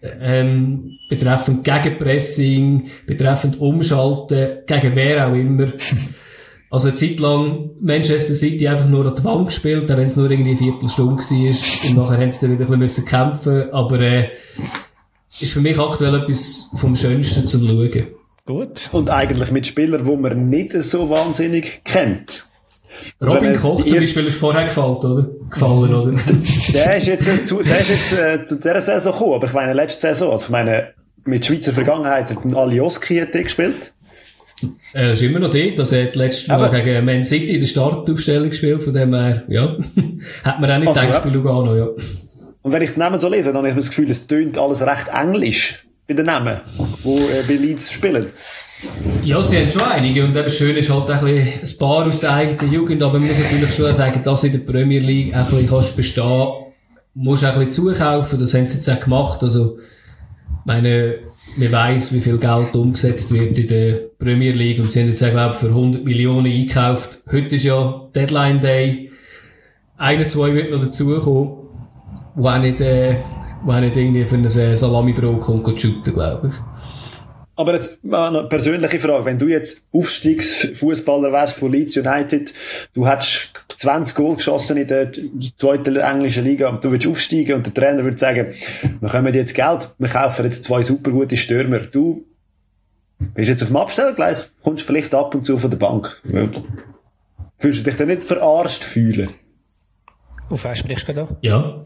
betreffend Gegenpressing, betreffend Umschalten, gegen wer auch immer. Also eine Zeit lang Manchester City einfach nur an die Wand gespielt, auch wenn es nur irgendwie eine Viertelstunde war und nachher haben sie dann wieder ein bisschen kämpfen, aber ist für mich aktuell etwas vom Schönsten zum Schauen. Gut. Und eigentlich mit Spielern, die man nicht so wahnsinnig kennt. Robin Koch zum Beispiel ist vorher gefallen, oder? Der ist jetzt zu dieser Saison gekommen, aber ich meine, letzte Saison, also ich meine, mit Schweizer Vergangenheit hat Alioski gespielt. Ist immer noch dort, also er hat letztes Mal gegen Man City in der Startaufstellung gespielt, von dem her, ja, hat man auch nicht gedacht bei Lugano, ja. Und wenn ich den Namen so lese, dann habe ich das Gefühl, es tönt alles recht englisch bei den Namen, die bei Leeds spielen. Ja, sie haben schon einige und eben schön ist halt ein paar aus der eigenen Jugend, aber man muss natürlich schon sagen, dass in der Premier League ein bisschen kannst bestehen, musst ein bisschen zukaufen, das haben sie jetzt auch gemacht, also, meine, man weiss, wie viel Geld umgesetzt wird in der Premier League und sie haben jetzt auch, glaube ich, für 100 Millionen eingekauft. Heute ist ja Deadline Day, 1, 2 wird noch dazukommen, wo auch nicht irgendwie für ein Salami-Brot kommt shooten, glaube ich. Aber jetzt mal eine persönliche Frage. Wenn du jetzt Aufstiegsfußballer wärst von Leeds United, du hättest 20 Goal geschossen in der zweiten englischen Liga und du würdest aufsteigen und der Trainer würde sagen, wir kommen jetzt Geld, wir kaufen jetzt 2 super gute Stürmer. Du bist jetzt auf dem Abstellgleis, kommst vielleicht ab und zu von der Bank. Ja. Fühlst du dich dann nicht verarscht fühlen? Auf was sprichst du da? Ja.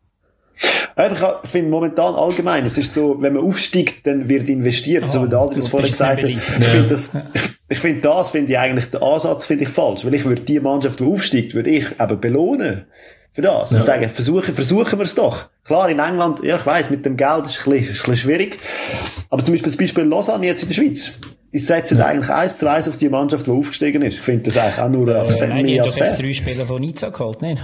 Ich finde momentan allgemein, es ist so, wenn man aufsteigt, dann wird investiert, so wie der Adrian vorher gesagt hat. Ich finde eigentlich den Ansatz finde ich falsch, weil ich würde die Mannschaft, die aufsteigt, würde ich eben belohnen für das und sagen, versuchen wir es doch. Klar, in England, ja, ich weiss, mit dem Geld ist es ein bisschen schwierig, aber zum Beispiel Lausanne jetzt in der Schweiz, die setzen eigentlich 1:1 auf die Mannschaft, die aufgestiegen ist. Ich finde das eigentlich auch nur als Fan. Nein, die haben doch jetzt 3 Spieler von Nizza geholt, nicht?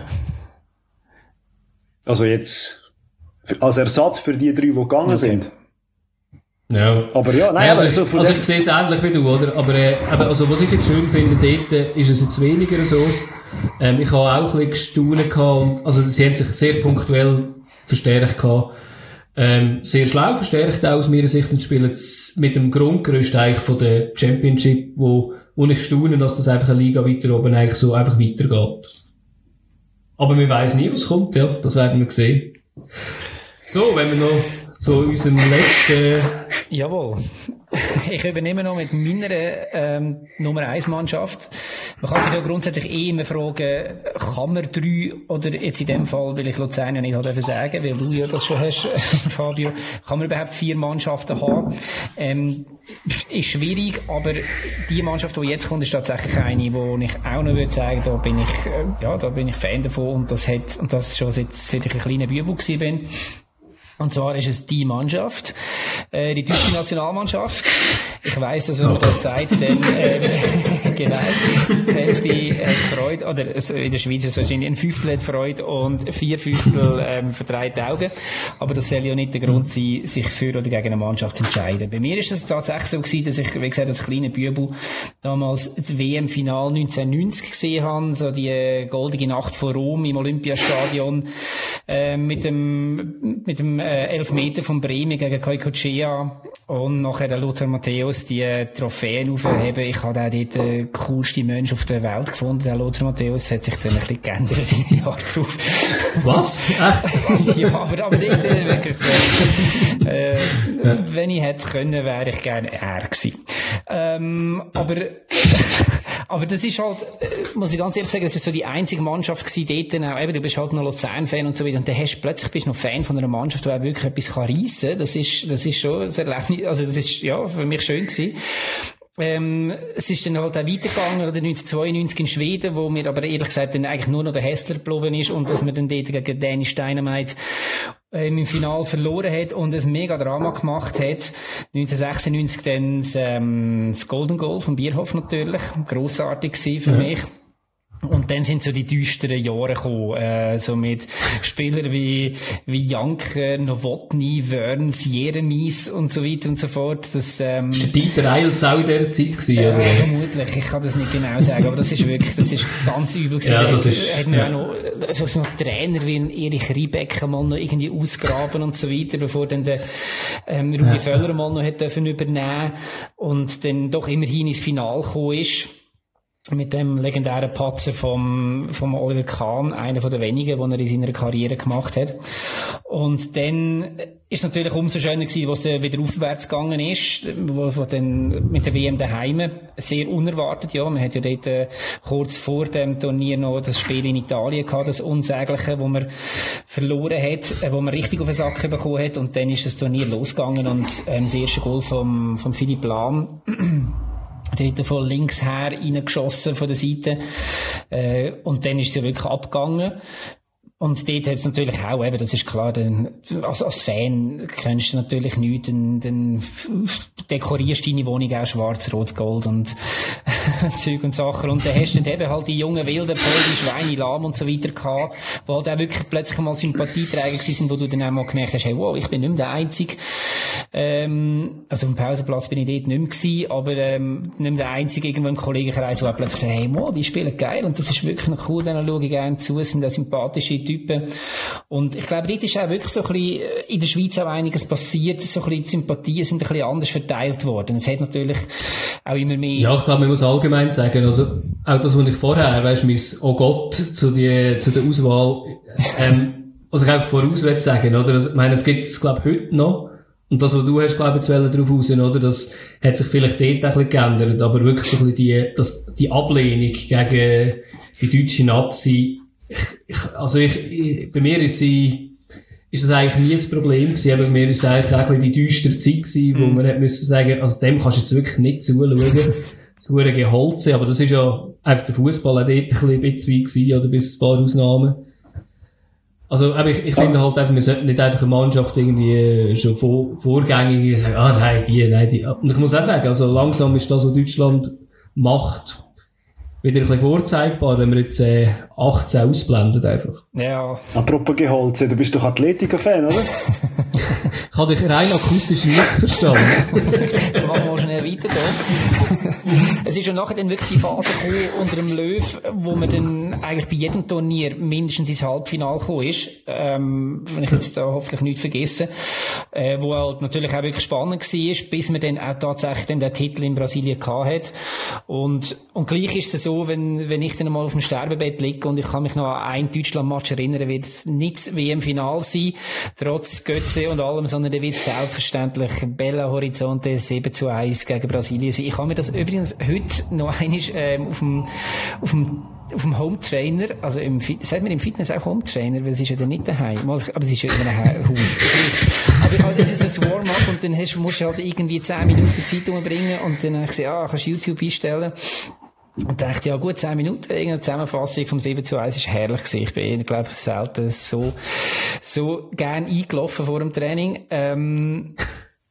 Also jetzt als Ersatz für die 3, die gegangen sind. Ja. Aber ja, nein, also ich sehe es ähnlich wie du, oder? Aber also, was ich jetzt schön finde, dort ist es jetzt weniger so. Ich habe auch ein bisschen gestaunt gehabt, also sie haben sich sehr punktuell verstärkt gehabt. Sehr schlau verstärkt auch aus meiner Sicht und spielen mit dem Grundgerüst eigentlich von der Championship, wo ich staune, dass das einfach eine Liga weiter oben eigentlich so einfach weitergeht. Aber wir weiss nie, was kommt, ja. Das werden wir sehen. So, wenn wir noch zu unserem letzten... Jawohl. Ich übernehme noch mit meiner Nummer 1 Mannschaft. Man kann sich ja grundsätzlich immer fragen, kann man 3, oder jetzt in dem Fall, weil ich Luzern ja nicht sagen darf, weil du ja das schon hast, Fabio, kann man überhaupt 4 Mannschaften haben? Ist schwierig, aber die Mannschaft, die jetzt kommt, ist tatsächlich eine, wo ich auch noch würde sagen, da bin ich Fan davon und das schon seit ich ein kleiner Bübel gewesen bin. Und zwar ist es die Mannschaft, die deutsche Nationalmannschaft. Ich weiss, dass wenn man das sagt, dann, genau, die Hälfte hat Freude, oder in der Schweiz ist es wahrscheinlich ein Fünftel hat Freude und 4 Fünftel verdreht Augen. Aber das soll ja nicht der Grund sein, sich für oder gegen eine Mannschaft zu entscheiden. Bei mir ist es tatsächlich so gewesen, dass ich, wie gesagt, als kleiner Bübel damals das WM-Final 1990 gesehen habe, so die goldige Nacht vor Rom im Olympiastadion, mit dem Elfmeter von Bremen gegen Goicoechea und nachher der Lothar Matthäus die Trophäen aufheben. Ich habe auch dort den coolsten Mensch auf der Welt gefunden. Der Lothar Matthäus hat sich dann ein bisschen geändert in den Jahren drauf. Was? Echt? Ja, aber dort wirklich, wenn ich hätte können, wäre ich gerne er gewesen. Aber das ist halt, muss ich ganz ehrlich sagen, das ist so die einzige Mannschaft gewesen dort auch, eben, du bist halt noch Luzern-Fan und so weiter, und dann plötzlich bist du noch Fan von einer Mannschaft, die auch wirklich etwas reissen kann. Das ist schon ein Erlebnis, also das ist, ja, für mich schön gewesen. Es ist dann halt auch weitergegangen, oder 1992 in Schweden, wo mir aber ehrlich gesagt dann eigentlich nur noch der Hessler geblieben ist und dass man dann dort gegen Danish Dynamite im Finale verloren hat und ein mega Drama gemacht hat. 1996 dann das Golden Goal von Bierhoff natürlich, grossartig gewesen für mich. Und dann sind so die düsteren Jahre gekommen, so mit Spielern wie Janker, Novotny, Wörns, Jeremies und so weiter und so fort. Das, ist der Dieter Eilts auch in dieser Zeit gewesen, oder? Vermutlich, ich kann das nicht genau sagen, aber das ist ganz übel gewesen. Ja, das ist, hat man auch noch Trainer wie Erich Riebeck mal noch irgendwie ausgraben und so weiter, bevor dann der, Rudi Völler mal noch hat dürfen übernehmen und dann doch immerhin ins Finale gekommen ist. Mit dem legendären Patzer vom Oliver Kahn, einer von den wenigen, den er in seiner Karriere gemacht hat. Und dann ist natürlich umso schöner gewesen, was wieder aufwärts gegangen ist, wo dann mit der WM daheim, sehr unerwartet, ja. Man hat ja dort kurz vor dem Turnier noch das Spiel in Italien gehabt, das Unsägliche, wo man verloren hat, wo man richtig auf den Sack bekommen hat, und dann ist das Turnier losgegangen und das erste Goal vom Philipp Lahm dort von links her reingeschossen von der Seite. Und dann ist es ja wirklich abgegangen. Und dort hat es natürlich auch, eben, das ist klar, als Fan kennst du natürlich nichts, dann dekorierst deine Wohnung auch schwarz, rot, gold und Zeug und Sachen. Und dann hast du dann eben halt die jungen Wilden, Poldi, Schweine, Lahm und so weiter gehabt, die halt auch wirklich plötzlich mal Sympathieträger sind, wo du dann auch mal gemerkt hast, hey, wow, ich bin nicht mehr der Einzige. Also auf dem Pausenplatz bin ich dort nicht mehr gewesen, aber nicht mehr der Einzige irgendwo im Kollegenkreis, der plötzlich sagt, hey, wow, die spielen geil und das ist wirklich noch cool, denen schaue ich gerne zu, sind auch sympathische Typen. Und ich glaube, dort ist auch wirklich so ein bisschen in der Schweiz auch einiges passiert, so ein bisschen die Sympathien sind ein bisschen anders verteilt worden. Es hat natürlich auch immer mehr... Ja, ich glaube, man muss allgemein sagen, also auch das, was ich vorher, weißt du, mein «Oh Gott» zu der Auswahl, was ich einfach voraus will sagen, oder? Also, ich meine, es gibt es, glaube ich, heute noch. Und das, was du hast, glaube ich, jetzt drauf raus, oder? Das hat sich vielleicht dort ein bisschen geändert, aber wirklich so ein bisschen die Ablehnung gegen die deutsche Nazi, bei mir ist das eigentlich nie ein Problem gewesen, aber bei mir ist es eigentlich auch ein bisschen die düstere Zeit gewesen, wo man hat müssen sagen, also dem kannst du jetzt wirklich nicht zuschauen. Das hure Geholze, aber das ist ja einfach der Fußball auch dort ein bisschen weit gewesen, oder bis ein paar Ausnahmen. Also, aber ich finde halt einfach, wir sollten nicht einfach eine Mannschaft irgendwie schon vorgängig sagen, nein, die. Und ich muss auch sagen, also langsam ist das, was Deutschland macht, wieder ein bisschen vorzeigbar, wenn wir jetzt 18 ausblenden einfach. Ja. Apropos Geholze, du bist doch Atletico-Fan, oder? Ich habe dich rein akustisch nicht verstanden. Machen wir mal schnell weiter da. Es ist ja nachher dann wirklich die Phase gekommen unter dem Löw, wo man dann eigentlich bei jedem Turnier mindestens ins Halbfinale gekommen ist. Wenn ich jetzt da hoffentlich nichts vergesse. Wo halt natürlich auch wirklich spannend war, bis man dann auch tatsächlich dann den Titel in Brasilien gehabt hat. Und gleich ist es so, wenn ich dann mal auf dem Sterbebett liege und ich kann mich noch an einen Deutschland-Match erinnern, wird es nicht das WM-Final sein, trotz Götze und allem, sondern der wird selbstverständlich Belo Horizonte 7:1 gegen Brasilien sein. Ich habe mir das übrigens heute noch einmal auf dem Home-Trainer, also sagt man im Fitness auch Home-Trainer, weil es ist ja dann nicht daheim, aber es ist ja in einem Haus. Aber ich habe das ist ein Warm-up und dann musst du halt irgendwie 10 Minuten Zeit umbringen und dann habe ich gesagt, kannst du YouTube einstellen. Und dachte, ja gut, 10 Minuten, irgendeine Zusammenfassung vom 7:1 ist herrlich gewesen. Ich bin, glaube ich, selten so gern eingelaufen vor dem Training.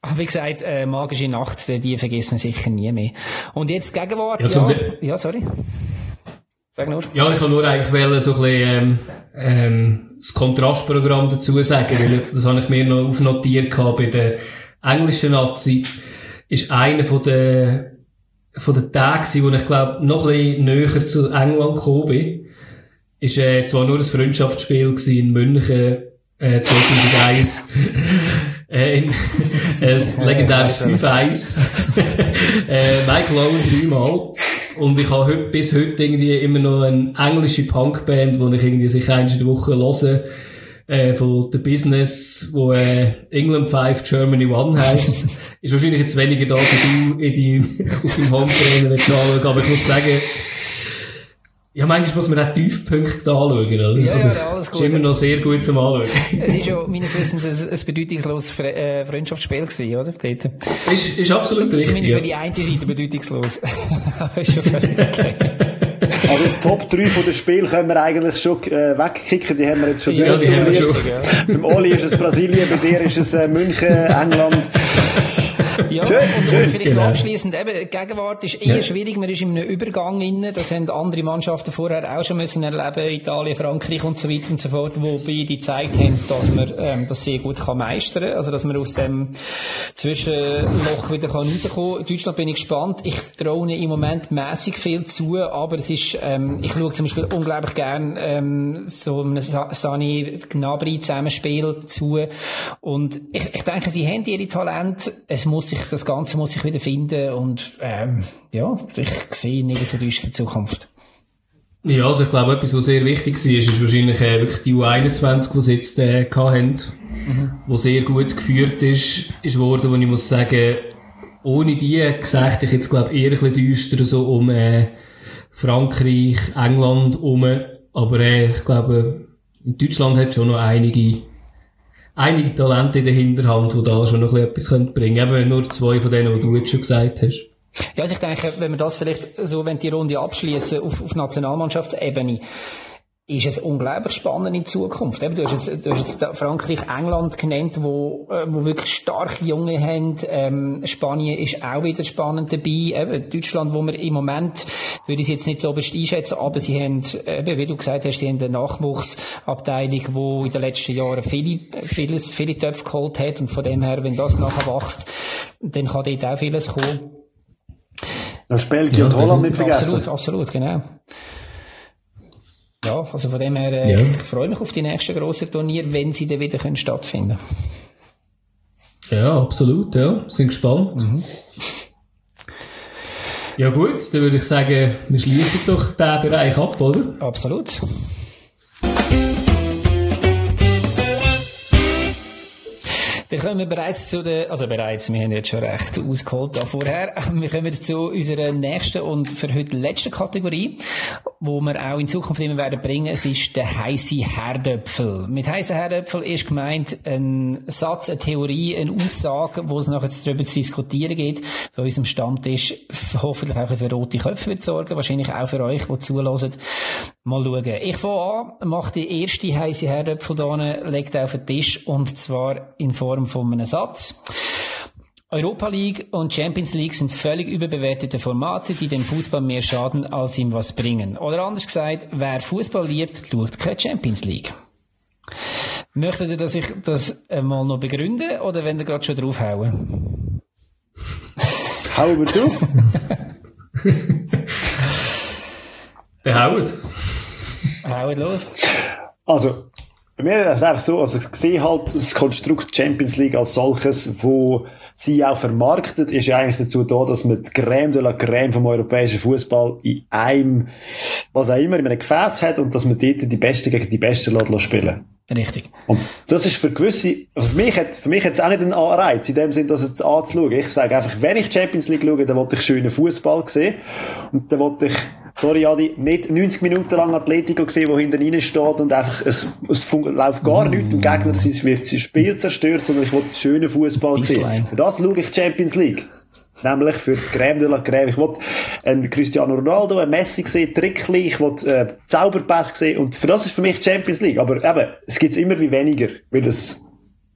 Aber wie gesagt, magische Nacht, die vergisst man sicher nie mehr. Und jetzt Gegenwart, ja, sorry. Sag nur. Ja, ich kann nur eigentlich so ein bisschen, das Kontrastprogramm dazu sagen, weil das habe ich mir noch aufnotiert gehabt bei der englischen Nazi, ist einer von den Tagen, wo ich glaube, noch ein bisschen näher zu England gekommen bin. Ist, zwar nur ein Freundschaftsspiel gewesen in München, 2001. Ein legendäres 5-1. Michael Owen 3-mal. Und ich habe bis heute irgendwie immer noch eine englische Punkband, die ich irgendwie sich einmal in der Woche höre, von The Business, wo England 5 Germany 1 heisst. Ist wahrscheinlich jetzt weniger das, wie du auf deinem Hometrainer anschauen, aber ich muss sagen, ja, manchmal muss man auch Tiefpunkte anschauen, oder? Ja, also, ja, alles gut. Ist immer noch sehr gut zum Anschauen. Es ist ja meines Wissens ein bedeutungsloses Freundschaftsspiel gewesen, oder? Dort. Ist absolut richtig. Zumindest für die eine Seite bedeutungslos. Aber ist schon völlig okay. Also Top 3 von den Spielen können wir eigentlich schon wegkicken, die haben wir jetzt schon Ja, die haben wir schon. Beim Oli ist es Brasilien, bei dir ist es München, England. Ja, schön, und vielleicht genau. Abschliessend, eben, Gegenwart ist eher schwierig, man ist in einem Übergang inne, das haben andere Mannschaften vorher auch schon müssen erleben, Italien, Frankreich und so weiter und so fort, wo beide gezeigt haben, dass man das sehr gut kann meistern, also dass man aus dem Zwischenloch wieder kann rauskommen kann. Deutschland bin ich gespannt, ich traue im Moment mäßig viel zu, aber es ist, ich schaue zum Beispiel unglaublich gern so einem Sani Gnabry Zusammenspiel zu und ich denke, sie haben ihre Talente, das Ganze muss sich wieder finden und ja, ich sehe nicht so düster für die Zukunft. Ja, also ich glaube, etwas, was sehr wichtig war, ist wahrscheinlich wirklich die U21, die sie jetzt hatten, wo sehr gut geführt ist worden, wo ich muss sagen, ohne die sehe ich jetzt, glaube ich, eher ein bisschen düster so um Frankreich, England rum, aber ich glaube, in Deutschland hat schon noch einige Talente in der Hinterhand, die da schon noch etwas bringen können. Eben nur 2 von denen, die du jetzt schon gesagt hast. Ja, also ich denke, wenn wir das vielleicht so, wenn die Runde abschließen auf Nationalmannschaftsebene, ist es unglaublich spannend in Zukunft. Eben, du hast jetzt Frankreich, England genannt, wo wirklich starke Junge haben. Spanien ist auch wieder spannend dabei. Eben, Deutschland, wo wir im Moment, würde ich es jetzt nicht so einschätzen, aber sie haben, eben, wie du gesagt hast, sie haben eine Nachwuchsabteilung, die in den letzten Jahren viele Töpfe geholt hat. Und von dem her, wenn das nachher wächst, dann kann dort auch vieles kommen. Das Belgien und Holland nicht vergessen. Absolut, genau. Ja, also von dem her, ich freue mich auf die nächsten grossen Turniere, wenn sie dann wieder stattfinden können. Ja, absolut, ja. Sind gespannt. Ja gut, dann würde ich sagen, wir schließen doch diesen Bereich ab, oder? Absolut. Dann kommen wir wir haben jetzt schon recht ausgeholt da vorher. Wir kommen zu unserer nächsten und für heute letzten Kategorie, wo wir auch in Zukunft immer werden bringen. Es ist der heisse Herdöpfel. Mit heissen Herdöpfel ist gemeint ein Satz, eine Theorie, eine Aussage, wo es nachher darüber zu diskutieren geht. Bei unserem Stammtisch hoffentlich auch für rote Köpfe wird sorgen. Wahrscheinlich auch für euch, die zuhören. Mal schauen. Ich fange an, mache die erste heisse Herdöpfel da, legt auf den Tisch und zwar in Form von einem Satz. Europa League und Champions League sind völlig überbewertete Formate, die dem Fußball mehr schaden, als ihm was bringen. Oder anders gesagt, wer Fußball liebt, schaut keine Champions League. Möchtet ihr, dass ich das mal noch begründe oder wenn ihr gerade schon draufhauen? Hauen wir drauf? Der haut. Hauen los. Also, bei mir ist es einfach so, also ich sehe halt das Konstrukt Champions League als solches, wo sie auch vermarktet, ist ja eigentlich dazu da, dass man die Crème de la Crème vom europäischen Fußball in einem, was auch immer, in einem Gefäß hat und dass man dort die Besten gegen die Besten spielen. Richtig. Und das ist für gewisse, also für mich hat es auch nicht einen Anreiz, in dem Sinn, das jetzt anzuschauen. Ich sage einfach, wenn ich Champions League schaue, dann will ich schönen Fußball sehen. Und dann will ich, sorry Adi, nicht 90 Minuten lang Atletico sehen, wo hinten rein steht und einfach, es läuft gar nichts und Gegner, wird das Spiel zerstört, sondern ich will schönen Fußball sehen. Für das schaue ich Champions League. Nämlich für die Crème de la Crème. Ich will einen Cristiano Ronaldo, einen Messi sehen, Trickli, ich will Zauberpass sehen und für das ist für mich Champions League. Aber eben, es gibt's immer wie weniger, weil es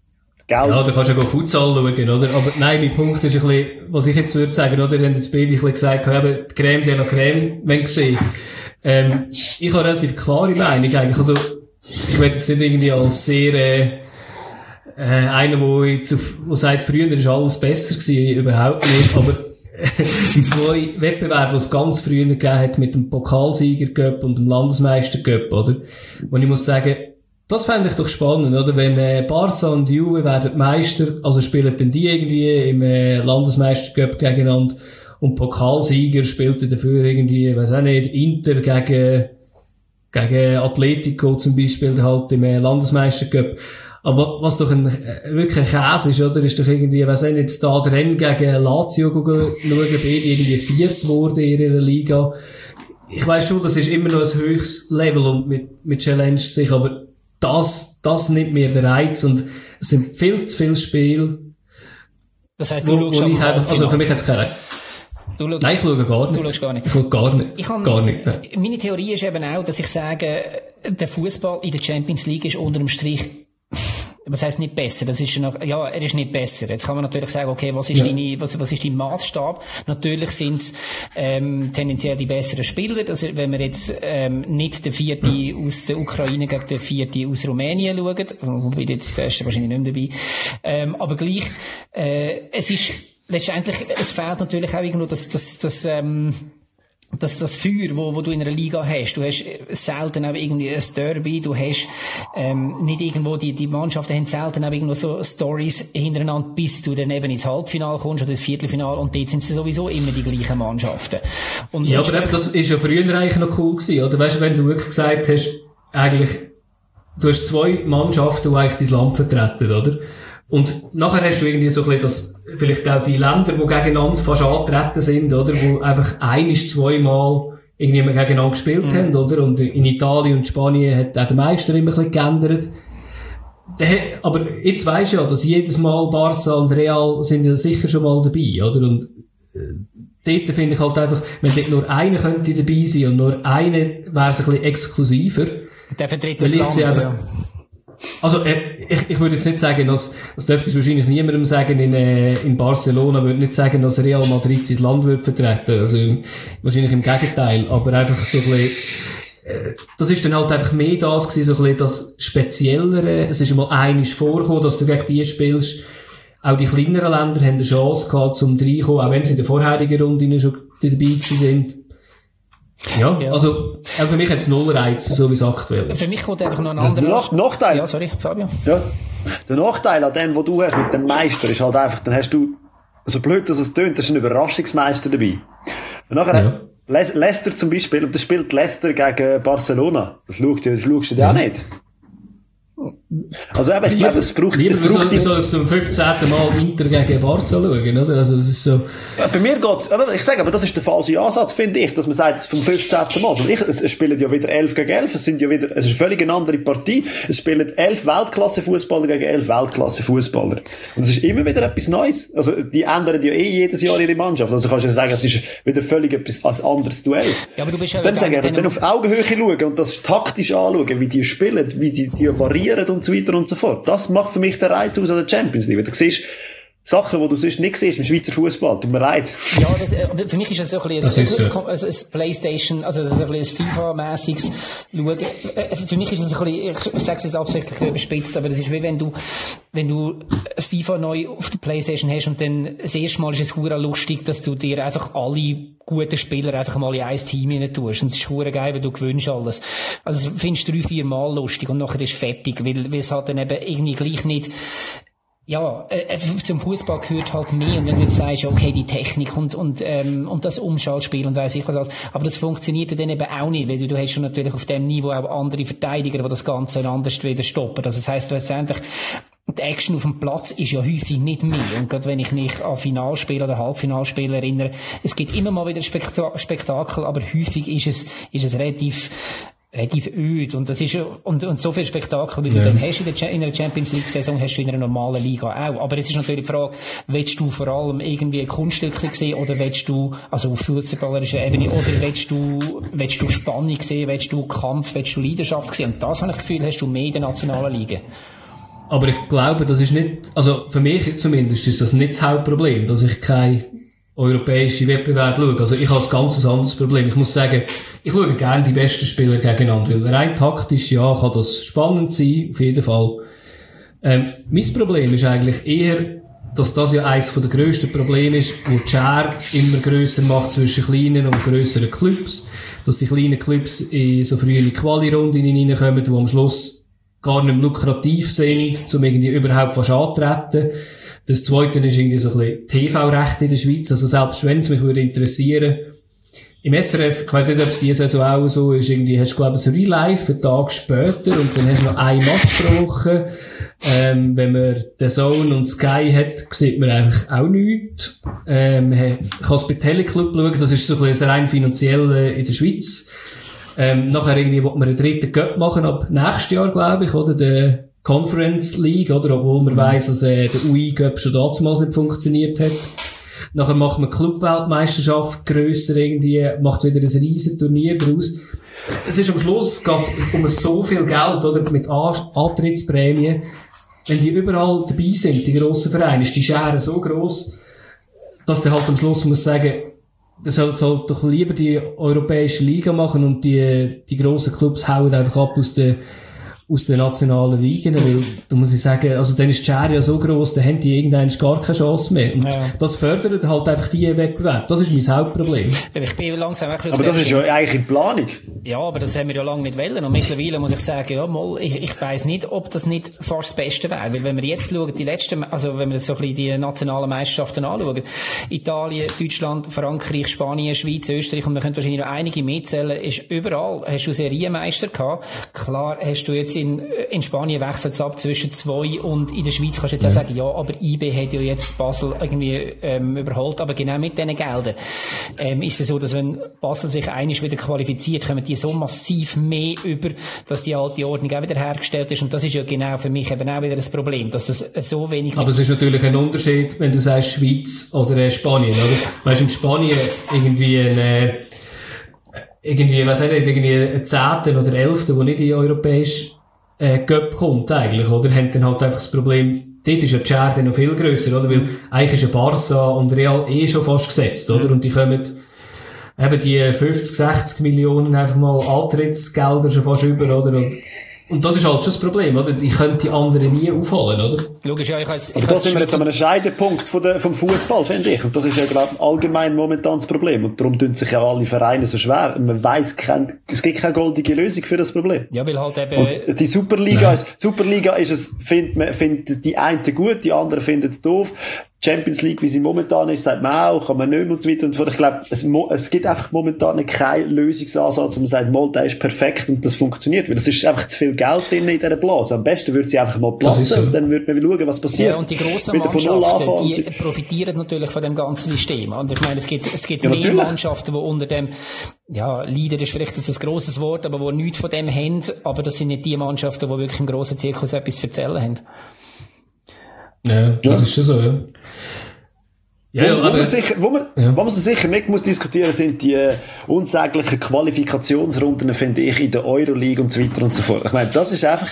Geld. Ja, du kannst ja Futsal schauen, oder? Aber nein, mein Punkt ist ein bisschen, was ich jetzt würde sagen, oder? Ihr habt jetzt beide ein bisschen gesagt, eben, die Crème de la Crème, wenn gesehen. Ich habe relativ klare Meinung eigentlich. Also, ich werde jetzt nicht irgendwie als sehr, einer, der sagt, früher ist alles besser gewesen, überhaupt nicht, aber die zwei Wettbewerbe, die es ganz früher gegeben hat, mit dem Pokalsieger-Cup und dem Landesmeister-Cup, oder? Und ich muss sagen, das fände ich doch spannend, oder? Wenn Barca und Juve werden Meister, also spielen dann die irgendwie im Landesmeister-Cup gegeneinander und Pokalsieger spielt dafür irgendwie, weiss auch nicht, Inter gegen Atletico zum Beispiel halt im Landesmeister-Cup. Aber was doch wirklich ein Käse ist, oder? Ist doch irgendwie, weiss ich nicht, da der Rennen gegen Lazio schauen, beide irgendwie viert wurde in ihrer Liga. Ich weiss schon, das ist immer noch ein höchstes Level und mit Challenge sich, aber das nimmt mir den Reiz und es sind viel zu viele Spiele. Das heisst, du schaust ich einfach, also für mich hat's keine. Nein, ich schaue gar nicht. Du schaust gar nicht. Ich schaue gar nicht. Gar nicht. Nein. Meine Theorie ist eben auch, dass ich sage, der Fußball in der Champions League ist unter dem Strich, was heisst nicht besser? Das ist noch, ja, er ist nicht besser. Jetzt kann man natürlich sagen, okay, was ist dein Maßstab? Natürlich sind's, tendenziell die besseren Spieler. Also, wenn wir jetzt, nicht den vierten aus der Ukraine gegen den vierten aus Rumänien schauen, wobei der ist wahrscheinlich nicht mehr dabei. Aber gleich, es ist, letztendlich, es fehlt natürlich auch irgendwo das Feuer, wo du in einer Liga hast. Du hast selten auch irgendwie ein Derby, du hast, nicht irgendwo, die Mannschaften haben selten auch irgendwo so Stories hintereinander, bis du dann eben ins Halbfinale kommst oder ins Viertelfinale und dort sind es sowieso immer die gleichen Mannschaften. Und ja, aber eben, das ist ja früher eigentlich noch cool gewesen, oder? Weißt du, wenn du wirklich gesagt hast, eigentlich, du hast zwei Mannschaften, die eigentlich dein Land vertreten, oder? Und nachher hast du irgendwie so ein bisschen das, vielleicht auch die Länder, die gegeneinander fast angetreten sind, oder? Wo einfach zweimal irgendjemand gegeneinander gespielt haben, oder? Und in Italien und Spanien hat auch der Meister immer ein bisschen geändert. Aber jetzt weisst du ja, dass jedes Mal Barca und Real sind ja sicher schon mal dabei, oder? Und, dort finde ich halt einfach, wenn dort nur einer könnte dabei sein und nur einer wäre es ein bisschen exklusiver. Der vertritt das Land, ja. Also, ich würde jetzt nicht sagen, das dürfte ich wahrscheinlich niemandem sagen in Barcelona, würde nicht sagen, dass Real Madrid sein Land würde vertreten. Also, wahrscheinlich im Gegenteil. Aber einfach so ein bisschen, das ist dann halt einfach mehr das gewesen, so ein bisschen das Speziellere. Es ist mal einiges vorgekommen, dass du gegen die spielst. Auch die kleineren Länder haben eine Chance gehabt, zum reinkommen, auch wenn sie in der vorherigen Runde schon dabei gewesen sind. Ja, also, auch für mich hat es null Reiz, so wie es aktuell ist. Für mich kommt einfach noch ein anderer Nachteil. Ja, sorry, Fabio. Ja. Der Nachteil an dem, was du hast mit dem Meister, ist halt einfach, dann hast du, so blöd, dass es tönt, da ist ein Überraschungsmeister dabei. Und nachher, Leicester zum Beispiel, und da spielt Leicester gegen Barcelona. Das schaust du dir auch nicht. Also eben, ich glaube, es braucht wir sollen zum 15. Mal Inter gegen Barca schauen, oder? Also, das ist so. Ja, bei mir geht's, aber ich sage, aber das ist der falsche Ansatz, finde ich, dass man sagt, vom 15. Mal. Also es spielen ja wieder 11 gegen 11, es ist eine völlig eine andere Partie. Es spielen 11 Weltklasse-Fußballer gegen 11 Weltklasse-Fußballer. Und es ist immer wieder etwas Neues. Also, die ändern ja jedes Jahr ihre Mannschaft. Also, kannst du ja sagen, es ist wieder völlig ein anderes Duell. Ja, aber du bist ja dann sagen wir, dann auf Augenhöhe schauen und das taktisch anschauen, wie die spielen, wie die variieren und so weiter und so fort. Das macht für mich den Reiz aus an der Champions League. Du siehst Sachen, die du sonst nicht siehst im Schweizer Fußball. Tut mir leid. Ja, für mich ist das so ein bisschen ein Playstation, also so ein bisschen ein FIFA-mässiges Schauen. Für mich ist das ein bisschen, ich sage es jetzt absichtlich überspitzt, aber das ist wie wenn du FIFA neu auf der Playstation hast und dann das erste Mal ist es hure lustig, dass du dir einfach alle guten Spieler einfach mal in ein Team rein tust. Und es ist hure geil, weil du gewünscht alles. Also das findest du 3-4 Mal lustig und nachher ist fertig, weil es halt dann eben irgendwie gleich nicht, ja, zum Fußball gehört halt mehr. Und wenn du jetzt sagst, okay, die Technik und das Umschaltspiel und weiss ich was alles. Aber das funktioniert dann eben auch nicht, weil du hast schon natürlich auf dem Niveau auch andere Verteidiger, die das Ganze anders wieder stoppen. Also das heisst, letztendlich, die Action auf dem Platz ist ja häufig nicht mehr. Und gerade wenn ich mich an Finalspiele oder Halbfinalspiele erinnere, es gibt immer mal wieder Spektakel, aber häufig ist es relativ öd. Und das ist, und so viel Spektakel, wie du dann hast in einer Champions League Saison, hast du in einer normalen Liga auch. Aber es ist natürlich die Frage, willst du vor allem irgendwie Kunststücke sehen oder willst du, also auf fußballerischer Ebene, oder willst du Spannung sehen, willst du Kampf, willst du Leidenschaft sehen? Und das habe ich das Gefühl, hast du mehr in der nationalen Liga. Aber ich glaube, das ist nicht, also für mich zumindest ist das nicht das Hauptproblem, dass ich kein europäische Wettbewerb schaue. Also ich habe ein ganz anderes Problem. Ich muss sagen, ich schaue gerne die besten Spieler gegeneinander, weil rein taktisch, ja, kann das spannend sein, auf jeden Fall. Mein Problem ist eigentlich eher, dass das ja eines der grössten Probleme ist, wo die Schere immer grösser macht zwischen kleinen und grösseren Clubs. Dass die kleinen Clubs in so frühe Quali-Runden hineinkommen, die am Schluss gar nicht mehr lukrativ sind, um irgendwie überhaupt fast antreten. Das Zweite ist irgendwie so ein bisschen TV-Recht in der Schweiz. Also selbst wenn es mich würde interessieren, im SRF, ich weiss nicht, ob es diese Saison auch so ist, irgendwie hast du, glaube ich, ein Relive einen Tag später und dann hast du noch ein Match pro Woche. Wenn man The Zone und Sky hat, sieht man eigentlich auch nichts. Man kann es bei Teleclub schauen, das ist so ein bisschen rein finanziell in der Schweiz. Nachher irgendwie will man einen dritten Cup machen, ab nächstes Jahr, glaube ich, oder der Conference League, oder? Obwohl man weiss, dass der UI-Cup schon damals nicht funktioniert hat. Nachher macht man Club-Weltmeisterschaft grösser irgendwie, macht wieder ein riesen Turnier daraus. Es ist am Schluss geht's um so viel Geld, oder? Mit Antrittsprämien. Wenn die überall dabei sind, die grossen Vereine, ist die Schere so gross, dass der halt am Schluss muss sagen, das soll doch lieber die europäische Liga machen und die grossen Clubs hauen einfach ab aus den nationalen Ligen, weil, da muss ich sagen, also dann ist die Schere ja so gross, dann haben die irgendwann gar keine Chance mehr. Und das fördert halt einfach die Wettbewerb. Das ist mein Hauptproblem. Ich bin langsam auch aber das ist ja eigentlich in Planung. Ja, aber das haben wir ja lange nicht wollen. Und mittlerweile muss ich sagen, ja, mal, ich weiss nicht, ob das nicht fast das Beste wäre. Weil wenn wir jetzt schauen, die letzten, also wenn wir jetzt so ein bisschen die nationalen Meisterschaften anschauen, Italien, Deutschland, Frankreich, Spanien, Schweiz, Österreich, und wir können wahrscheinlich noch einige mitzählen, ist überall, hast du Serienmeister gehabt. Klar hast du jetzt in Spanien wechselt es ab zwischen 2 und in der Schweiz kannst du jetzt auch sagen, ja, aber IB hat ja jetzt Basel irgendwie überholt, aber genau mit diesen Geldern ist es so, dass wenn Basel sich einmal wieder qualifiziert, kommen die so massiv mehr über, dass die alte Ordnung auch wieder hergestellt ist, und das ist ja genau für mich eben auch wieder das Problem, dass es so wenig... Aber es ist natürlich ein Unterschied, wenn du sagst Schweiz oder Spanien, oder? Weißt du, in Spanien irgendwie, was hat irgendwie ein 10. oder 11., der nicht in die europäische Cup kommt eigentlich, oder? Haben dann halt einfach das Problem, dort ist ja die Schere dann noch viel grösser, oder? Weil eigentlich ist ja Barca und Real schon fast gesetzt, oder? Und die kommen eben die 50, 60 Millionen einfach mal Antrittsgelder schon fast über, oder? Und das ist halt schon das Problem, oder? Die können die anderen nie aufholen, oder? Logisch, ja, aber da sind wir jetzt an einem Scheidepunkt vom Fußball, finde ich. Und das ist ja gerade allgemein momentan das Problem. Und darum tun sich ja alle Vereine so schwer. Und man weiss, es gibt keine goldige Lösung für das Problem. Ja, weil halt eben... Und die Superliga ist es, findet die einen gut, die anderen finden es doof. Champions League, wie sie momentan ist, sagt man auch, kann man nicht mehr und so weiter und so fort. Ich glaube, es gibt einfach momentan keinen Lösungsansatz, wo man sagt, mal, der ist perfekt und das funktioniert. Weil es ist einfach zu viel Geld drin in dieser Blase. Am besten würde sie einfach mal platzen so. Und dann würde man schauen, was passiert. Ja, und die grossen Mannschaften, die profitieren natürlich von dem ganzen System. Und ich meine, es gibt mehr natürlich. Mannschaften, die unter dem, ja, Leader ist vielleicht jetzt ein grosses Wort, aber die nichts von dem haben, aber das sind nicht die Mannschaften, die wirklich im grossen Zirkus etwas zu erzählen haben. Ja, das ist schon so, ja. Was man sicher nicht muss diskutieren, sind die unsäglichen Qualifikationsrunden, finde ich, in der Euroleague und so weiter und so fort. Ich meine, das ist einfach,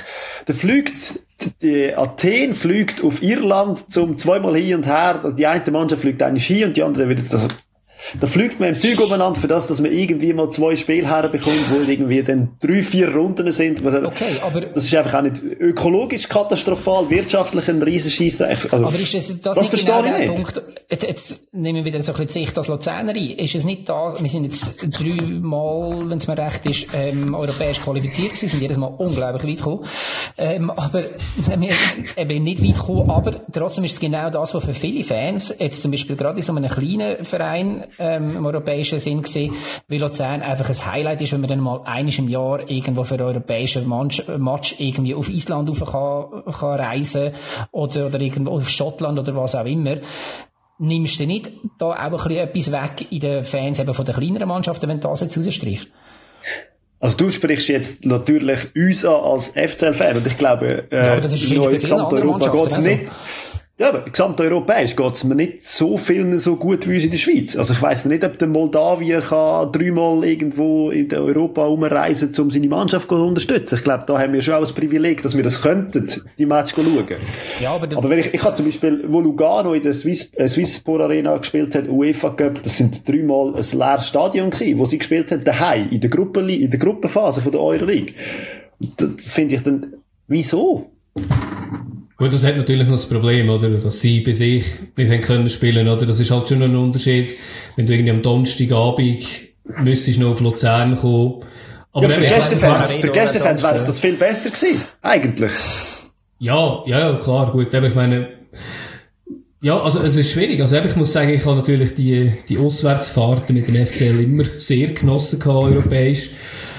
Athen fliegt auf Irland zum zweimal hin und her, die eine Mannschaft fliegt eigentlich hin und die andere wird jetzt, also, da fliegt man im Zeug umeinander für das, dass man irgendwie mal 2 Spiele herbekommt, wo irgendwie dann 3-4 Runden sind. Okay, aber... Das ist einfach auch nicht ökologisch katastrophal, wirtschaftlich ein Riesenscheissdreck. Also, aber ist das verstehe genau ich nicht. Punkt, jetzt nehmen wir wieder so ein bisschen die Sicht als Luzerner ein. Ist es nicht das, wir sind jetzt 3-mal, wenn es mir recht ist, europäisch qualifiziert gewesen, sind jedes Mal unglaublich weit gekommen. Aber wir eben nicht weit gekommen, aber trotzdem ist es genau das, was für viele Fans, jetzt zum Beispiel gerade in so einem kleinen Verein, im europäischen Sinn gesehen, weil Luzern einfach ein Highlight ist, wenn man dann mal einmal im Jahr irgendwo für einen europäischen Match irgendwie auf Island rauf kann reisen oder irgendwo auf Schottland oder was auch immer. Nimmst du nicht da auch ein bisschen etwas weg in den Fans eben von den kleineren Mannschaften, wenn du das jetzt rausstreichst? Also du sprichst jetzt natürlich uns an als FCL-Fan und ich glaube, ja, das ist in Gesamteuropa geht es nicht. Ja, aber gesamteuropäisch geht's mir nicht so vielen so gut wie uns in der Schweiz. Also ich weiss nicht, ob der Moldawier kann 3-mal irgendwo in Europa umreisen, um seine Mannschaft zu unterstützen. Ich glaube, da haben wir schon auch das Privileg, dass wir das könnten, die Match schauen. Ja, aber wenn ich habe zum Beispiel, wo Lugano in der Swisspor Arena gespielt hat, UEFA Cup, das sind 3-mal ein leeres Stadion gewesen, wo sie gespielt haben, daheim, in der Gruppenphase von der Euroleague. Das finde ich dann, wieso? Gut, das hat natürlich noch das Problem, oder? Dass sie bei sich nicht haben können spielen, oder? Das ist halt schon ein Unterschied. Wenn du irgendwie am Donnerstagabend müsstest noch auf Luzern kommen. Aber ja, für Gästefans wäre das viel besser gewesen. Eigentlich. Ja, klar, gut. Ich meine, ja, also, es ist schwierig. Also, ich muss sagen, ich habe natürlich die Auswärtsfahrten mit dem FCL immer sehr genossen gehabt, europäisch.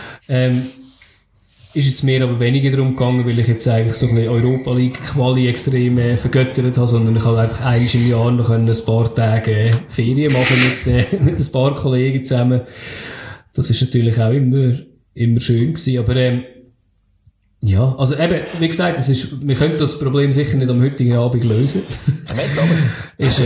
Ist jetzt mir aber weniger darum gegangen, weil ich jetzt eigentlich so ein bisschen Europa League Quali extrem vergöttert habe, sondern ich habe einfach einmal im Jahr noch ein paar Tage Ferien machen mit ein paar Kollegen zusammen. Das ist natürlich auch immer schön gewesen, aber ja, also eben, wie gesagt, wir können das Problem sicher nicht am heutigen Abend lösen. Ist,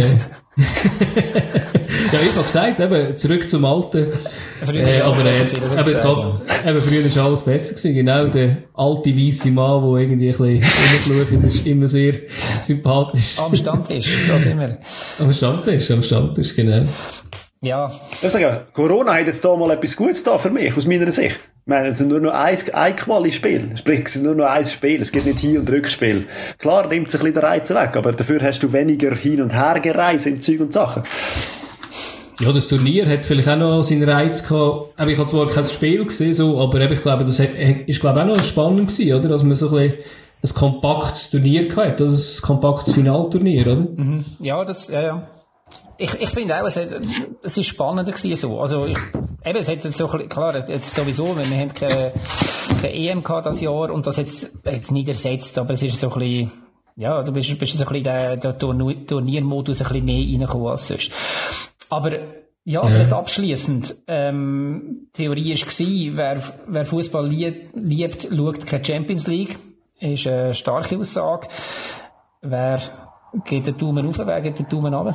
ja, ich habe gesagt, eben, zurück zum Alten. Aber es geht, eben, früher ist alles besser gewesen. Genau, der alte weisse Mann, der irgendwie ein bisschen rumschaut, ist immer sehr sympathisch. Am Stammtisch, da sind wir. Am Stammtisch, genau. Ja. Ich sage, Corona hat jetzt da mal etwas Gutes da für mich, aus meiner Sicht. Ich meine, es sind nur noch ein Quali-Spiel. Sprich, es sind nur noch ein Spiel. Es gibt nicht Hin- und Rückspiel. Klar, nimmt sich ein bisschen der Reiz weg, aber dafür hast du weniger Hin- und Hergereise im Zeug und Sachen. Ja, das Turnier hat vielleicht auch noch seinen Reiz gehabt. Ich habe zwar kein Spiel gesehen, so, aber ich glaube, das ist, glaube auch noch spannend gewesen, oder? Dass man so ein kompaktes Turnier gehabt, das ist ein kompaktes Finalturnier, oder? Mhm. Ja, ja. Ich finde auch, es ist spannender gewesen, so. Also, es hat jetzt so, klar, jetzt sowieso, wir haben keine EM gehabt das Jahr und das jetzt nicht ersetzt, aber es ist so ein bisschen, ja, du bist so ein bisschen der Turniermodus ein bisschen mehr reingekommen als sonst. Aber, ja, vielleicht abschliessend, Theorie war, wer Fußball liebt, schaut keine Champions League. Ist eine starke Aussage. Wer geht den Daumen rauf, wer geht den Daumen runter?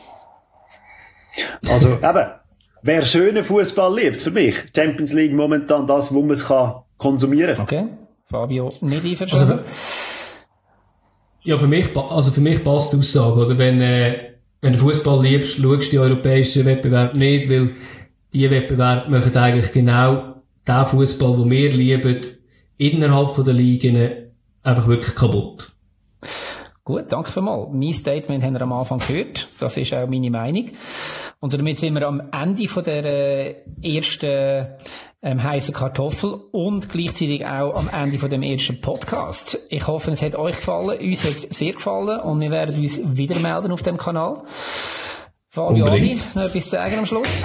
Also, eben, wer schönen Fußball liebt, für mich, Champions League momentan das, wo man es konsumieren kann. Okay. Fabio, nicht einverstanden? Also, ja, für mich passt die Aussage, oder? Wenn du Fußball liebst, schaust du die europäischen Wettbewerbe nicht, weil die Wettbewerbe machen eigentlich genau den Fußball, den wir lieben, innerhalb der Ligen einfach wirklich kaputt. Gut, danke vielmals. Mein Statement haben wir am Anfang gehört. Das ist auch meine Meinung. Und damit sind wir am Ende von der ersten heissen Kartoffel und gleichzeitig auch am Ende von dem ersten Podcast. Ich hoffe, es hat euch gefallen. Uns hat es sehr gefallen und wir werden uns wieder melden auf dem Kanal. Fabio, Adi, noch etwas zu sagen am Schluss?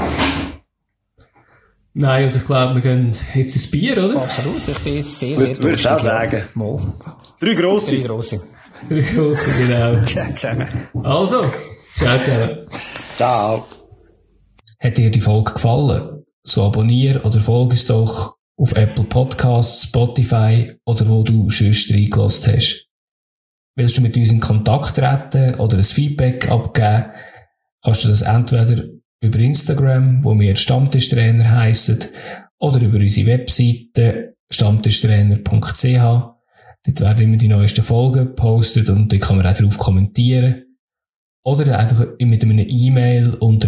Nein, also ich glaube, wir gehen jetzt ins Bier, oder? Absolut, ich bin sehr durstig. Würde ich auch sagen. Mal. 3 grosse. 3 grosse. 3 grosse, genau. Ciao zusammen. Also, ciao zusammen. Ciao. Hat dir die Folge gefallen? So abonnier oder folge uns doch auf Apple Podcasts, Spotify oder wo du sonst reingelassen hast. Willst du mit uns in Kontakt treten oder ein Feedback abgeben, kannst du das entweder über Instagram, wo wir Stammtischtrainer heissen, oder über unsere Webseite stammtischtrainer.ch. Dort werden immer die neuesten Folgen gepostet und dort kann man auch drauf kommentieren. Oder einfach mit einem E-Mail unter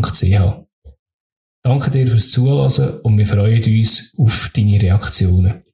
hey@stammtischtrainer.ch. Danke dir fürs Zuhören und wir freuen uns auf deine Reaktionen.